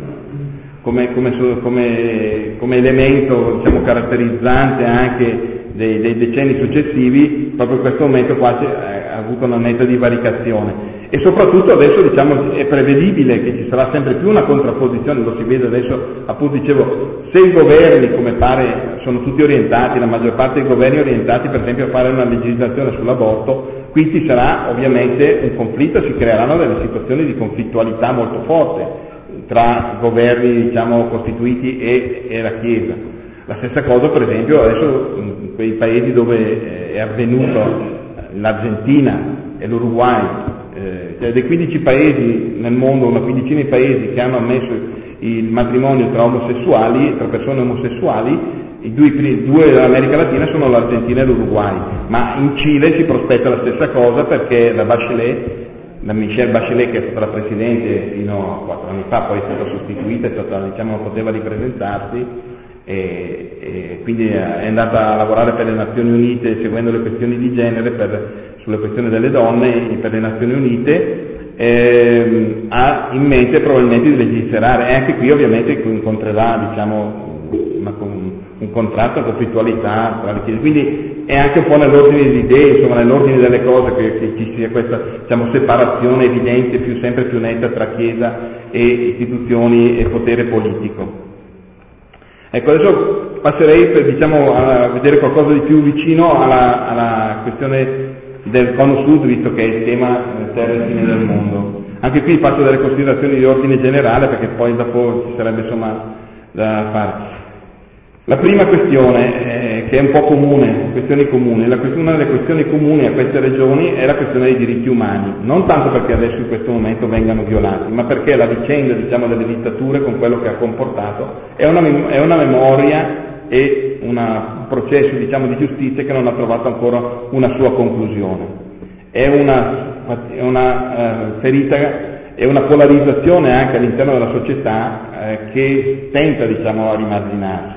come elemento, diciamo, caratterizzante anche dei decenni successivi, proprio in questo momento quasi ha avuto una netta divaricazione. E soprattutto adesso è prevedibile che ci sarà sempre più una contrapposizione, lo si vede adesso, appunto dicevo, se i governi, come pare, sono tutti orientati, la maggior parte dei governi orientati per esempio a fare una legislazione sull'aborto, qui ci sarà ovviamente un conflitto, si creeranno delle situazioni di conflittualità molto forte tra governi costituiti e la Chiesa. La stessa cosa per esempio adesso in quei paesi dove è avvenuto, l'Argentina e l'Uruguay, dei 15 paesi nel mondo, una quindicina di paesi che hanno ammesso il matrimonio tra omosessuali, tra persone omosessuali, i due dell'America Latina sono l'Argentina e l'Uruguay, ma in Cile si prospetta la stessa cosa perché la Michelle Bachelet, che è stata la presidente fino a 4 anni fa, poi è stata sostituita, non poteva ripresentarsi, e quindi è andata a lavorare per le Nazioni Unite seguendo le questioni di genere, sulle questioni delle donne per le Nazioni Unite, ha in mente probabilmente di legiferare, e anche qui ovviamente incontrerà un contrasto, una conflittualità tra le chiese, quindi è anche un po' nell'ordine di idee, nell'ordine delle cose che ci sia questa separazione evidente, sempre più netta tra Chiesa e istituzioni e potere politico. Ecco, adesso passerei a vedere qualcosa di più vicino alla questione del Cono Sud, visto che è il tema terra e fine del mondo. Anche qui faccio delle considerazioni di ordine generale, perché poi dopo ci sarebbe da fare. La prima questione, che è un po' comune, una delle questioni comuni a queste regioni è la questione dei diritti umani, non tanto perché adesso in questo momento vengano violati, ma perché la vicenda delle dittature, con quello che ha comportato, è una memoria e un processo di giustizia che non ha trovato ancora una sua conclusione. È una ferita e una polarizzazione anche all'interno della società che tenta a rimarginarsi.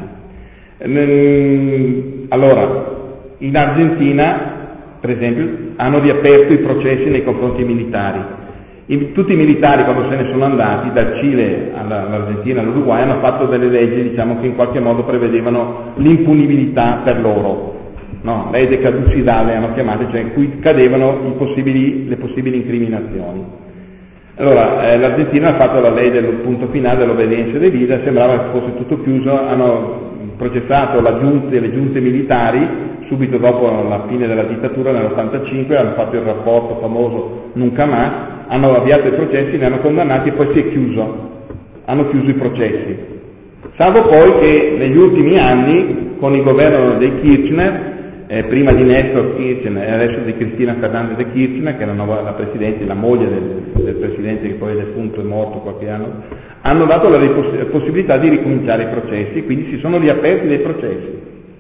Allora, in Argentina per esempio hanno riaperto i processi nei confronti militari. Tutti i militari, quando se ne sono andati dal Cile all'Argentina all'Uruguay, hanno fatto delle leggi che in qualche modo prevedevano l'impunibilità per loro, no? Legge caducidale hanno chiamato, cioè in cui cadevano le possibili incriminazioni. Allora l'Argentina ha fatto la legge del punto finale dell'obbedienza devida, sembrava che fosse tutto chiuso, hanno processato le giunte militari subito dopo la fine della dittatura nell'85, hanno fatto il rapporto famoso Nunca Más, hanno avviato i processi, li hanno condannati e poi hanno chiuso i processi. Salvo poi che negli ultimi anni, con il governo dei Kirchner, prima di Néstor Kirchner e adesso di Cristina Fernández de Kirchner, che è la presidente, la moglie del presidente che poi è defunto, è morto qualche anno, hanno dato la possibilità di ricominciare i processi, quindi si sono riaperti dei processi.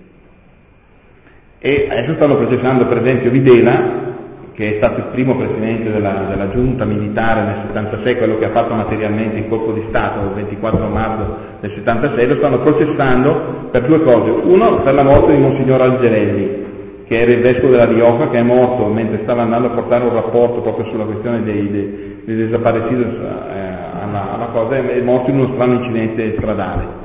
E adesso stanno processando per esempio Videla, che è stato il primo presidente della giunta militare nel 76, quello che ha fatto materialmente il colpo di Stato il 24 marzo del 76, lo stanno processando per due cose. Uno, per la morte di Monsignor Algerelli, che era il vescovo della Rioja, che è morto mentre stava andando a portare un rapporto proprio sulla questione dei desaparecidos alla cosa, è morto in uno strano incidente stradale.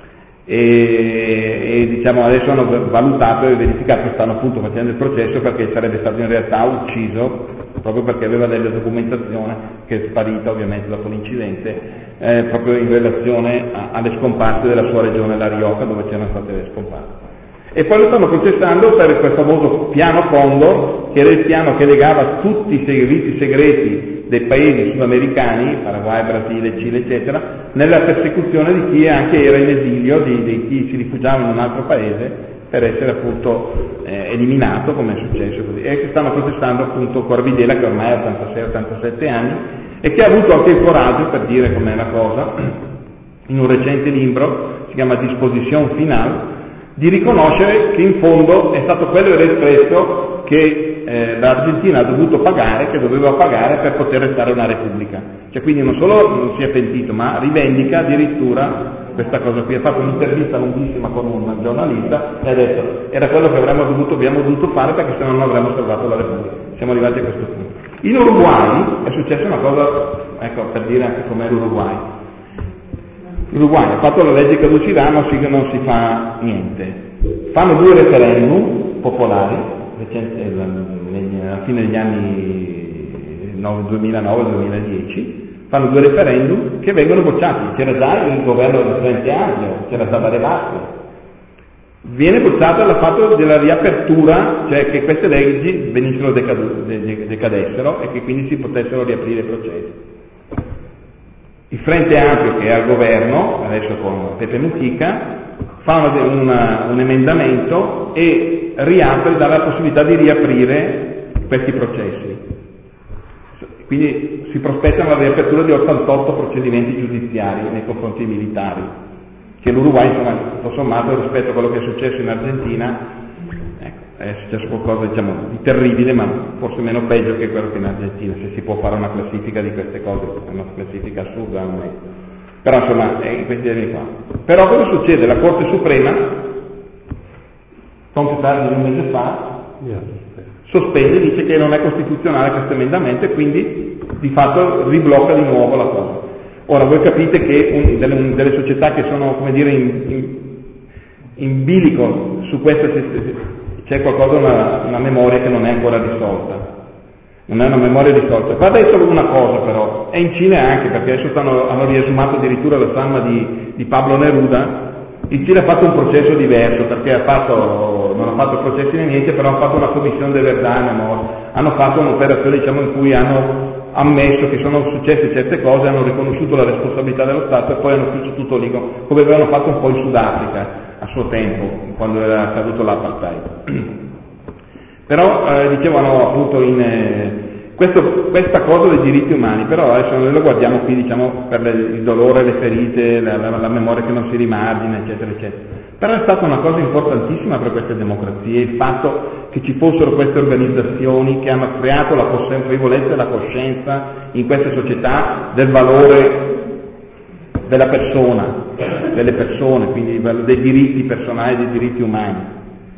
E adesso hanno valutato e verificato, stanno appunto facendo il processo perché sarebbe stato in realtà ucciso proprio perché aveva delle documentazioni che è sparita ovviamente dopo l'incidente, proprio in relazione alle scomparse della sua regione, la Rioja, dove c'erano state le scomparse. E poi lo stanno processando per quel famoso piano Condor, che era il piano che legava tutti i servizi segreti dei paesi sudamericani, Paraguay, Brasile, Cile, eccetera, nella persecuzione di chi anche era in esilio, di chi si rifugiava in un altro paese per essere appunto eliminato, come è successo così. E si stanno processando appunto Corvidela, che ormai ha 86-87 anni, e che ha avuto anche il coraggio, per dire com'è la cosa, in un recente libro, si chiama Disposition Final, di riconoscere che in fondo è stato quello il ristretto che l'Argentina ha dovuto pagare, che doveva pagare per poter restare una repubblica. Cioè quindi non solo non si è pentito, ma rivendica addirittura questa cosa qui. Ha fatto un'intervista lunghissima con un giornalista e ha detto era quello che abbiamo dovuto fare perché se no non avremmo salvato la repubblica. Siamo arrivati a questo punto. In Uruguay è successa una cosa, ecco, per dire anche com'è l'Uruguay. L'Uruguay ha fatto la legge caducità, non si fa niente. Fanno 2 referendum popolari alla fine degli anni 2009-2010, fanno 2 referendum che vengono bocciati. C'era già il governo del Frente Ampio, c'era Tabaré Vázquez. Viene bocciato il fatto della riapertura, cioè che queste leggi venissero decadessero e che quindi si potessero riaprire i processi. Il Frente Ampio, che è al governo, adesso con Pepe Mujica, fa un emendamento e dà la possibilità di riaprire questi processi. Quindi si prospetta la riapertura di 88 procedimenti giudiziari nei confronti militari, che l'Uruguay, insomma, tutto sommato, rispetto a quello che è successo in Argentina, è successo qualcosa, diciamo, di terribile, ma forse meno peggio che quello che in Argentina, se si può fare una classifica di queste cose, è una classifica assurda, però insomma, è in questi termini qua. Però cosa succede? La Corte Suprema, non più tardi di un mese fa, sospende, dice che non è costituzionale questo emendamento e quindi di fatto riblocca di nuovo la cosa. Ora voi capite che delle società che sono, come dire, in bilico su questo c'è qualcosa, una memoria che non è ancora risolta. Non è una memoria risolta. Guarda adesso una cosa però, e in Cile anche, perché adesso hanno riesumato addirittura la salma di Pablo Neruda. Il Cile ha fatto un processo diverso, perché non ha fatto processi né niente, però ha fatto una commissione de verdad, hanno fatto un'operazione, diciamo, in cui hanno ammesso che sono successe certe cose, hanno riconosciuto la responsabilità dello Stato e poi hanno chiuso tutto lì, come avevano fatto un po' in Sudafrica a suo tempo, quando era caduto l'apartheid. Però dicevano appunto questa cosa dei diritti umani, però adesso noi lo guardiamo qui, diciamo, per il dolore, le ferite, la memoria che non si rimargina, eccetera, eccetera. Però è stata una cosa importantissima per queste democrazie il fatto che ci fossero queste organizzazioni che hanno creato la consapevolezza e la coscienza in queste società del valore della persona, delle persone, quindi dei diritti personali, dei diritti umani.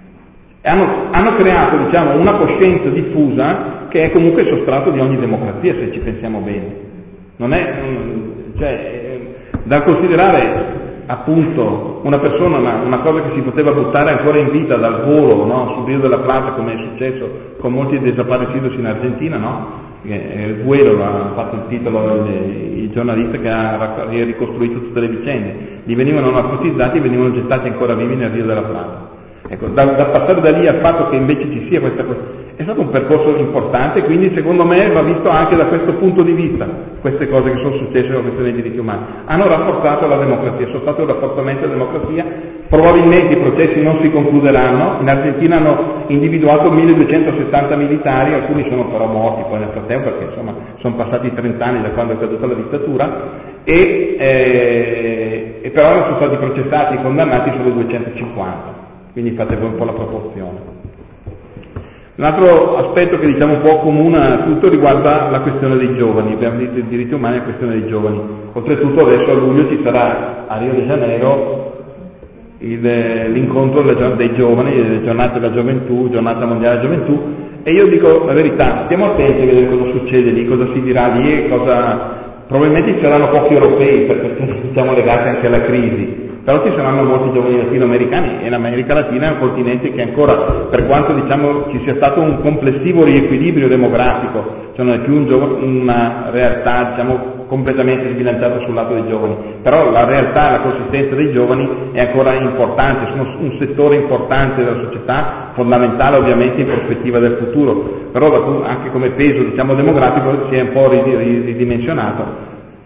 Hanno creato, diciamo, una coscienza diffusa che è comunque il sostrato di ogni democrazia, se ci pensiamo bene. Non è, cioè, da considerare appunto una persona, una cosa che si poteva buttare ancora in vita dal volo, no? Sul Rio della Plata, come è successo con molti desaparecidos in Argentina, no? Il Vuelo ha fatto il titolo, il giornalista che ha ricostruito tutte le vicende. Gli venivano narcotizzati e venivano gettati ancora vivi nel Rio della Plata. Ecco, da passare da lì al fatto che invece ci sia questa cosa, è stato un percorso importante, quindi secondo me va visto anche da questo punto di vista, queste cose che sono successe con la questione dei diritti umani. Hanno rafforzato la democrazia, sono stato un rafforzamento della democrazia, probabilmente i processi non si concluderanno, in Argentina hanno individuato 1270 militari, alcuni sono però morti poi nel frattempo, perché insomma sono passati 30 anni da quando è caduta la dittatura, e però sono stati processati e condannati solo 250. Quindi fate voi un po' la proporzione. Un altro aspetto che diciamo un po' comuna a tutto riguarda la questione dei giovani, abbiamo detto i diritti umani e la questione dei giovani. Oltretutto adesso a luglio ci sarà a Rio de Janeiro l'incontro dei giovani, le giornate della gioventù, giornata mondiale della gioventù, e io dico la verità, stiamo attenti a vedere cosa succede lì, cosa si dirà lì e probabilmente ci saranno pochi europei per questioni, diciamo, legate anche alla crisi. Però ci saranno molti giovani latinoamericani e l'America Latina è un continente che ancora, per quanto diciamo ci sia stato un complessivo riequilibrio demografico, cioè non è più una realtà diciamo completamente sbilanciata sul lato dei giovani, però la realtà e la consistenza dei giovani è ancora importante, sono un settore importante della società, fondamentale ovviamente in prospettiva del futuro, però anche come peso diciamo demografico si è un po' ridimensionato.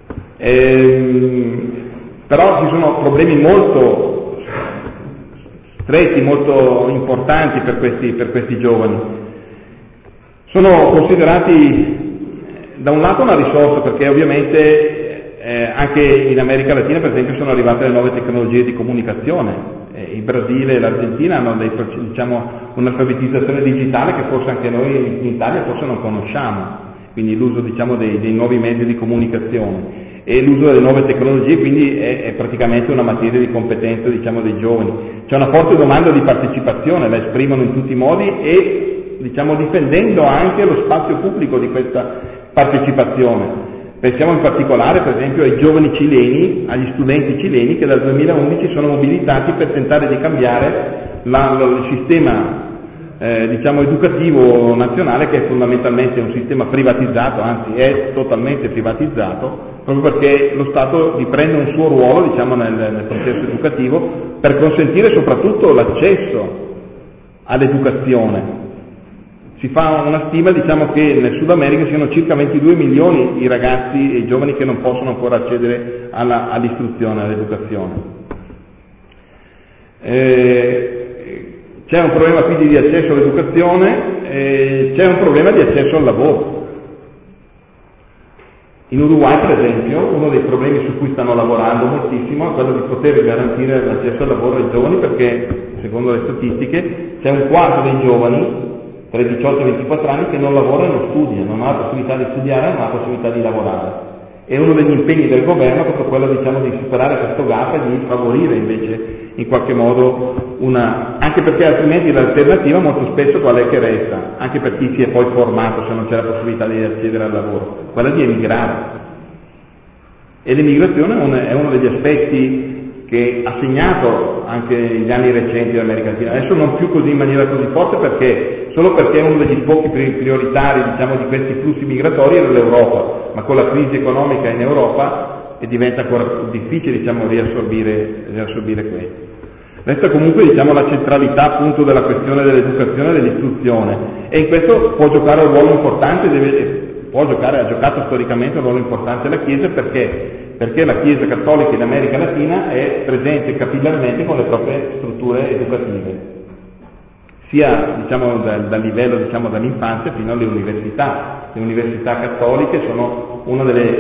Però ci sono problemi molto stretti, molto importanti per questi giovani. Sono considerati da un lato una risorsa, perché ovviamente anche in America Latina per esempio sono arrivate le nuove tecnologie di comunicazione. Il Brasile e l'Argentina hanno un'alfabetizzazione digitale che forse anche noi in Italia forse non conosciamo, quindi l'uso diciamo dei nuovi mezzi di comunicazione e l'uso delle nuove tecnologie, quindi è praticamente una materia di competenza diciamo dei giovani. C'è una forte domanda di partecipazione, la esprimono in tutti i modi e diciamo difendendo anche lo spazio pubblico di questa partecipazione. Pensiamo in particolare, per esempio, ai giovani cileni, agli studenti cileni che dal 2011 sono mobilitati per tentare di cambiare il sistema educativo nazionale, che è fondamentalmente un sistema privatizzato, anzi è totalmente privatizzato, proprio perché lo Stato riprende un suo ruolo nel processo educativo per consentire soprattutto l'accesso all'educazione. Si fa una stima, che nel Sud America siano circa 22 milioni i ragazzi e i giovani che non possono ancora accedere all'istruzione, all'educazione. C'è un problema quindi di accesso all'educazione, c'è un problema di accesso al lavoro. In Uruguay, per esempio, uno dei problemi su cui stanno lavorando moltissimo è quello di poter garantire l'accesso al lavoro ai giovani, perché, secondo le statistiche, c'è un quarto dei giovani tra i 18 e i 24 anni che non lavora e non studia, non ha la possibilità di studiare, non ha la possibilità di lavorare. E uno degli impegni del governo è proprio quello di superare questo gap e di favorire invece in qualche modo anche perché altrimenti l'alternativa molto spesso qual è che resta, anche per chi si è poi formato se non c'è la possibilità di accedere al lavoro, quella di emigrare. E l'emigrazione è uno degli aspetti che ha segnato anche gli anni recenti dell'America Latina, adesso non più così in maniera così forte solo perché uno degli sbocchi prioritari di questi flussi migratori era l'Europa, ma con la crisi economica in Europa diventa ancora più difficile riassorbire questo. Resta comunque la centralità appunto della questione dell'educazione e dell'istruzione, e in questo può giocare un ruolo importante, ha giocato storicamente un ruolo importante la Chiesa, perché la Chiesa cattolica in America Latina è presente capillarmente con le proprie strutture educative, sia dal livello dall'infanzia fino alle università. Le università cattoliche sono uno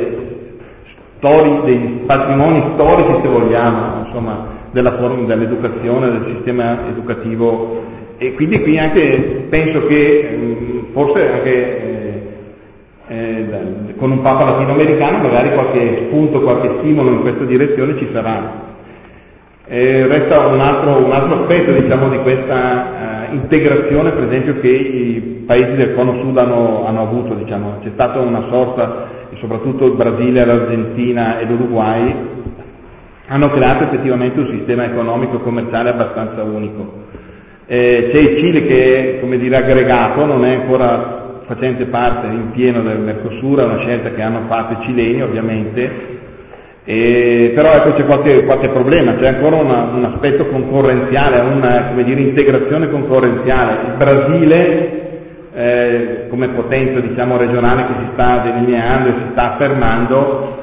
dei patrimoni storici, se vogliamo, dell'educazione, del sistema educativo, e quindi qui anche penso che forse anche con un Papa latinoamericano magari qualche spunto, qualche stimolo in questa direzione ci sarà. Resta un altro aspetto di questa integrazione, per esempio, che i paesi del Cono Sud hanno avuto. C'è stata una sorta, e soprattutto il Brasile, l'Argentina e l'Uruguay hanno creato effettivamente un sistema economico e commerciale abbastanza unico. C'è il Cile che è aggregato, non è ancora facente parte in pieno del Mercosur, è una scelta che hanno fatto i cileni ovviamente, però c'è qualche problema, c'è ancora un aspetto concorrenziale, una integrazione concorrenziale. Il Brasile come potenza regionale che si sta delineando e si sta affermando,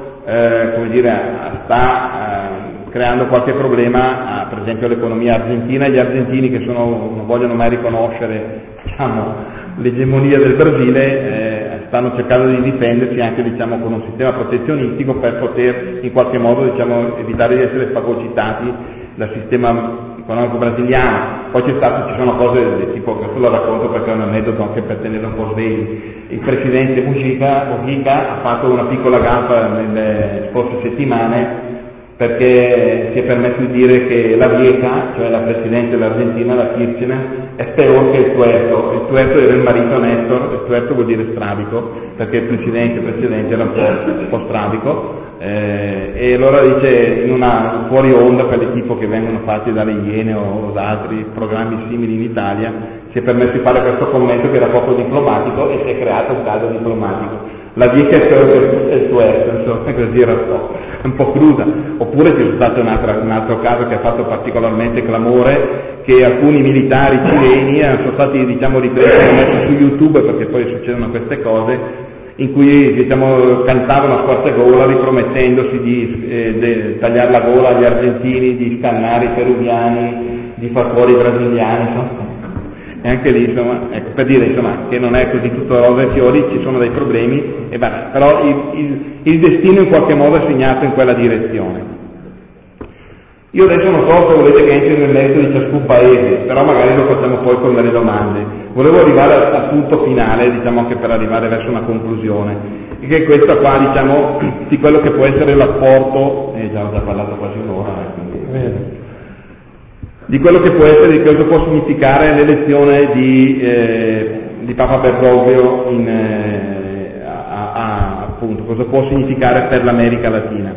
sta creando qualche problema per esempio all'economia argentina, e gli argentini che non vogliono mai riconoscere l'egemonia del Brasile stanno cercando di difendersi anche con un sistema protezionistico per poter in qualche modo evitare di essere fagocitati dal sistema economico brasiliano. Poi ci sono cose del tipo, questo lo racconto perché è un aneddoto anche per tenere un po' svegli. Il presidente Mujica ha fatto una piccola gaffa nelle scorse settimane, perché si è permesso di dire che la Vieca, cioè la presidente dell'Argentina, la Kirchner, è peor che il tuerto era il marito Néstor, il tuerto vuol dire strabico, perché il precedente era un po' strabico, e allora dice in una fuori onda, quelle tipo che vengono fatti dalle Iene o da altri programmi simili in Italia, si è permesso di fare questo commento che era poco diplomatico e si è creato un caso diplomatico. La Vieca è peor che il tuerto, insomma, così era un po' cruda. Oppure c'è stato un altro caso che ha fatto particolarmente clamore, che alcuni militari cileni sono stati ripresi e messi su YouTube, perché poi succedono queste cose, in cui cantavano a squarciagola ripromettendosi di tagliare la gola agli argentini, di scannare i peruviani, di far fuori i brasiliani, insomma. E anche lì, per dire che non è così tutto rose e fiori, ci sono dei problemi, però il destino in qualche modo è segnato in quella direzione. Io adesso non so se volete che entri nel merito di ciascun paese, però magari lo facciamo poi con delle domande. Volevo arrivare al punto finale, anche per arrivare verso una conclusione, che è questa qua, di quello che può essere l'apporto, già ho parlato quasi un'ora, quindi di quello che può essere, di cosa può significare l'elezione di Papa Bergoglio appunto cosa può significare per l'America Latina.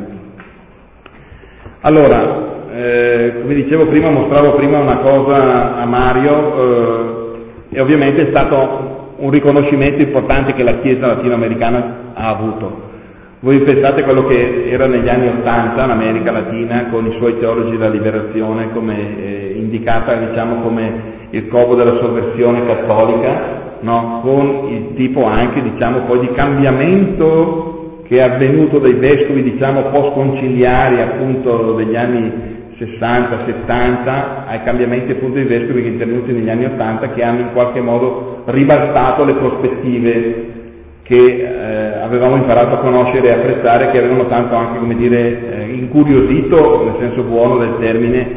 Allora, come dicevo prima, mostravo prima una cosa a Mario, e ovviamente è stato un riconoscimento importante che la Chiesa latinoamericana ha avuto. Voi pensate quello che era negli anni '80 l'America Latina con i suoi teologi della liberazione, come indicata diciamo come il covo della sovversione cattolica, no? Con il tipo anche diciamo poi di cambiamento che è avvenuto dai vescovi diciamo post-conciliari appunto degli anni 60-70 ai cambiamenti appunto dei vescovi che intervenuti negli anni '80, che hanno in qualche modo ribaltato le prospettive che avevamo imparato a conoscere e apprezzare, che avevano tanto anche, come dire, incuriosito, nel senso buono del termine,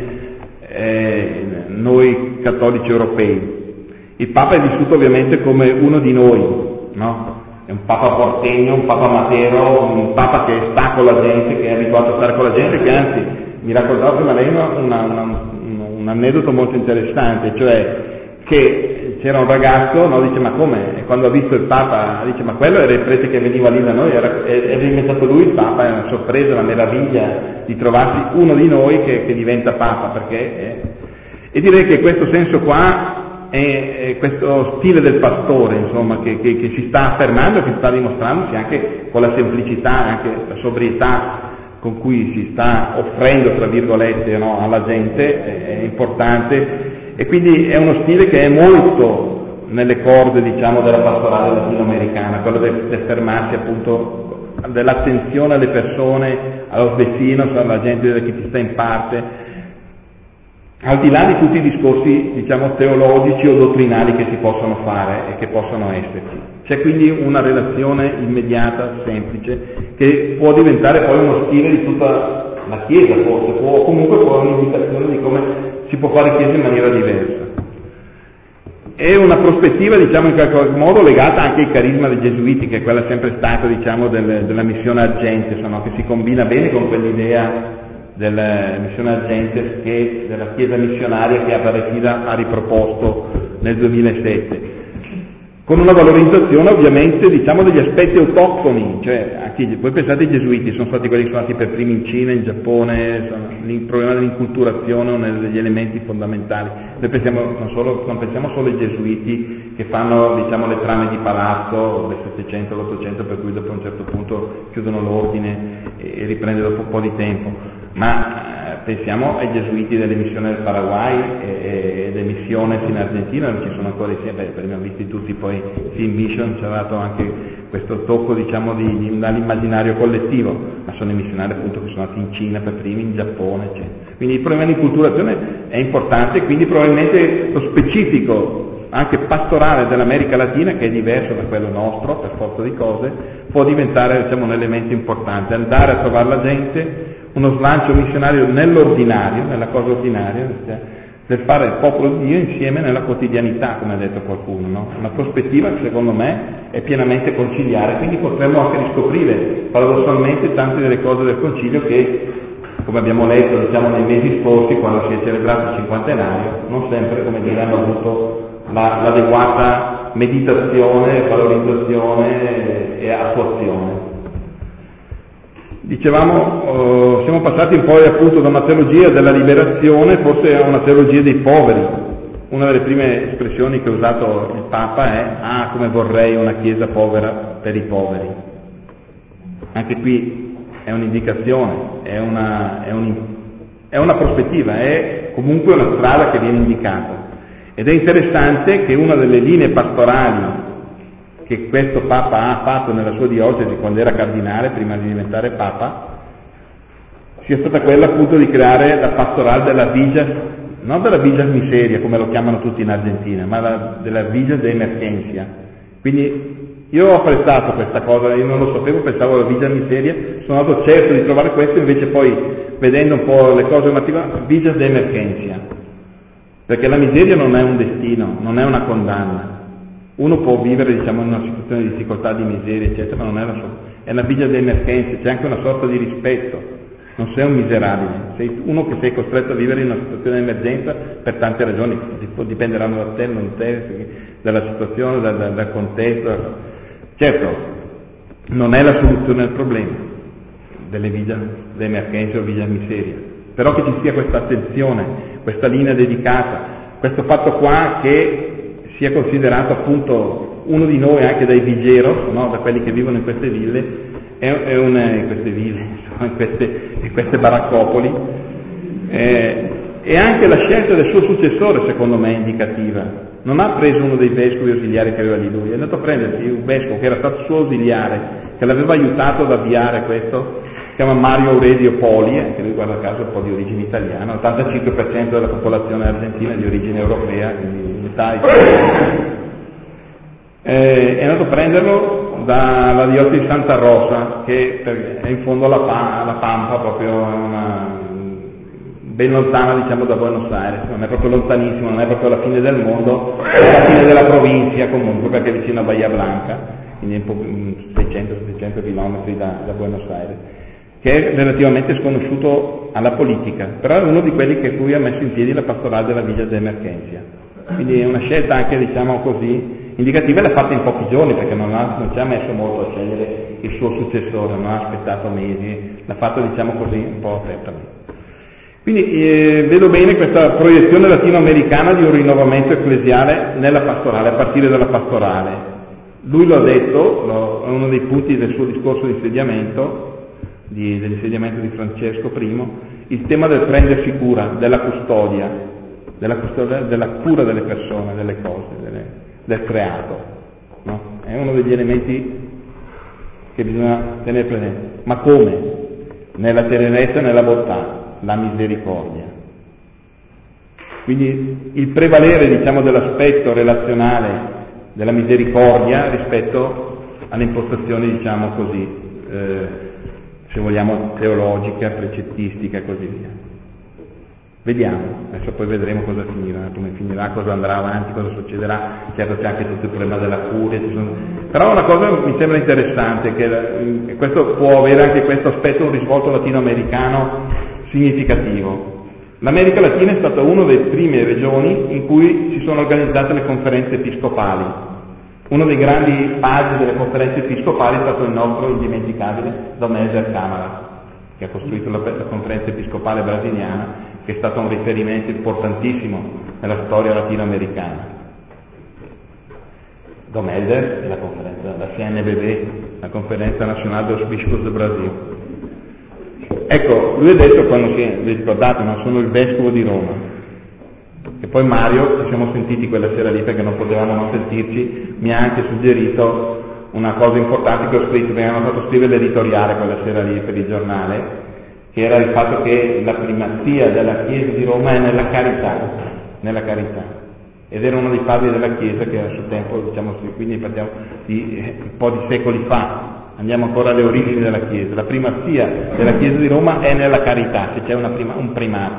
noi cattolici europei. Il Papa è vissuto ovviamente come uno di noi, no? È un Papa portegno, un Papa matero, un Papa che sta con la gente, che è abituato a stare con la gente, che anzi, mi raccontava prima lei un aneddoto molto interessante, cioè che c'era un ragazzo, no, dice ma come? E quando ha visto il Papa, dice ma quello era il prete che veniva lì da noi, era diventato lui il Papa, è una sorpresa, una meraviglia di trovarsi uno di noi che diventa Papa, perché e direi che questo senso qua è questo stile del pastore, insomma, che si sta affermando, che sta dimostrandosi anche con la semplicità, anche la sobrietà con cui si sta offrendo, tra virgolette, no, alla gente, è importante. E quindi è uno stile che è molto nelle corde, diciamo, della pastorale latinoamericana, quello del fermarsi appunto, dell'attenzione alle persone, allo vecinos, alla gente che ti sta in parte, al di là di tutti i discorsi, diciamo, teologici o dottrinali che si possono fare e che possono esserci. C'è quindi una relazione immediata, semplice, che può diventare poi uno stile di tutta la Chiesa, forse, o comunque può essere un'indicazione di come si può fare Chiesa in maniera diversa. È una prospettiva, diciamo, in qualche modo legata anche al carisma dei Gesuiti, che è quella sempre stata, diciamo, della missione Argentes, no? Che si combina bene con quell'idea della missione Argentes della Chiesa missionaria che Aparecida ha riproposto nel 2007. Con una valorizzazione ovviamente, diciamo, degli aspetti autoctoni, cioè anche voi pensate ai Gesuiti, sono stati quelli che sono stati per primi in Cina, in Giappone, il problema dell'inculturazione è uno degli elementi fondamentali. Noi non pensiamo solo ai Gesuiti che fanno, diciamo, le trame di palazzo del 700 all'800, per cui dopo un certo punto chiudono l'ordine e riprende dopo un po' di tempo, ma pensiamo ai Gesuiti delle missioni del Paraguay e delle missioni in Argentina, non ci sono ancora insieme, abbiamo visti tutti poi Film Mission, ci ha dato anche questo tocco, diciamo, dall'immaginario collettivo, ma sono i missionari appunto che sono nati in Cina per primi, in Giappone, eccetera. Quindi il problema di inculturazione è importante, quindi probabilmente lo specifico anche pastorale dell'America Latina, che è diverso da quello nostro per forza di cose, può diventare, diciamo, un elemento importante, andare a trovare la gente, uno slancio missionario nell'ordinario, nella cosa ordinaria, del fare il popolo di Dio insieme nella quotidianità, come ha detto qualcuno, no? Una prospettiva che secondo me è pienamente conciliare, quindi potremmo anche riscoprire paradossalmente tante delle cose del concilio che, come abbiamo letto, diciamo, nei mesi scorsi, quando si è celebrato il cinquantenario, non sempre, come dire, hanno avuto l'adeguata meditazione, valorizzazione e attuazione. Dicevamo, siamo passati poi appunto da una teologia della liberazione forse a una teologia dei poveri. Una delle prime espressioni che ha usato il Papa è come vorrei una Chiesa povera per i poveri. Anche qui è un'indicazione, è una prospettiva, è comunque una strada che viene indicata. Ed è interessante che una delle linee pastorali che questo Papa ha fatto nella sua diocesi quando era cardinale, prima di diventare Papa, sia stata quella appunto di creare la pastorale della Vigas, non della Vigas Miseria come lo chiamano tutti in Argentina, ma della Vigas de Emergencia. Quindi io ho apprezzato questa cosa, io non lo sapevo, pensavo alla Vigas Miseria, sono andato certo di trovare questo, invece poi vedendo un po' le cose Vigas de Emergencia, perché la miseria non è un destino, non è una condanna. Uno può vivere, diciamo, in una situazione di difficoltà, di miseria, eccetera, ma non è una vita di emergenza, c'è anche una sorta di rispetto, non sei un miserabile, sei uno che sei costretto a vivere in una situazione di emergenza per tante ragioni, dipenderanno da te, dalla situazione, dal contesto. Certo, non è la soluzione del problema delle emergenze o vita miseria, però che ci sia questa attenzione, questa linea dedicata, questo fatto qua che sia considerato appunto uno di noi anche dai vigeros, no? Da quelli che vivono in queste ville, in queste baraccopoli, e anche la scelta del suo successore secondo me è indicativa. Non ha preso uno dei vescovi ausiliari che aveva lì lui, è andato a prendersi un vescovo che era stato suo ausiliare, che l'aveva aiutato ad avviare questo, si chiama Mario Aurelio Poli, anche lui guarda caso un po' di origine italiana, l'85% della popolazione argentina è di origine europea, quindi metà è andato a prenderlo dalla diocesi di Santa Rosa, che è in fondo alla Pampa, proprio ben lontana diciamo da Buenos Aires, non è proprio lontanissimo, non è proprio la fine del mondo, è la fine della provincia comunque, perché è vicino a Bahia Blanca, quindi è un po' 600-700 km da Buenos Aires, che è relativamente sconosciuto alla politica, però è uno di quelli che cui ha messo in piedi la pastorale della Villa de Emergencia. Quindi è una scelta anche, diciamo così, indicativa, e l'ha fatta in pochi giorni, perché non ci ha messo molto a scegliere il suo successore, non ha aspettato mesi, l'ha fatto, diciamo così, un po' apertamente. Quindi vedo bene questa proiezione latinoamericana di un rinnovamento ecclesiale nella pastorale, a partire dalla pastorale. Lui lo ha detto, è uno dei punti del suo discorso di insediamento, dell'insediamento di Francesco I, il tema del prendersi cura, della custodia, della cura delle persone, delle cose, del creato. No? È uno degli elementi che bisogna tenere presente. Ma come? Nella tenerezza e nella bontà. La misericordia. Quindi il prevalere, diciamo, dell'aspetto relazionale della misericordia rispetto alle impostazioni, diciamo così, se vogliamo teologica, precettistica e così via. Vediamo, adesso poi vedremo cosa finirà, cosa andrà avanti, cosa succederà. Certo c'è anche tutto il problema della curia, però una cosa mi sembra interessante, che questo può avere anche questo aspetto, un risvolto latinoamericano significativo. L'America Latina è stata una delle prime regioni in cui si sono organizzate le conferenze episcopali. Uno dei grandi padri delle conferenze episcopali è stato il nostro indimenticabile Dom Helder Câmara, che ha costruito la conferenza episcopale brasiliana, che è stato un riferimento importantissimo nella storia latinoamericana. Dom Helder e la CNBB, la Conferenza Nazionale dos Bispos do Brasil. Ecco, lui ha detto, quando vi ricordate, ma sono il vescovo di Roma, e poi Mario, ci siamo sentiti quella sera lì perché non potevamo non sentirci, mi ha anche suggerito una cosa importante che ho scritto, mi hanno fatto scrivere l'editoriale quella sera lì per il giornale, che era il fatto che la primazia della Chiesa di Roma è nella carità, ed era uno dei padri della Chiesa che a suo tempo, diciamo, quindi parliamo di un po' di secoli fa. Andiamo ancora alle origini della Chiesa. La primazia della Chiesa di Roma è nella carità, se c'è un primato.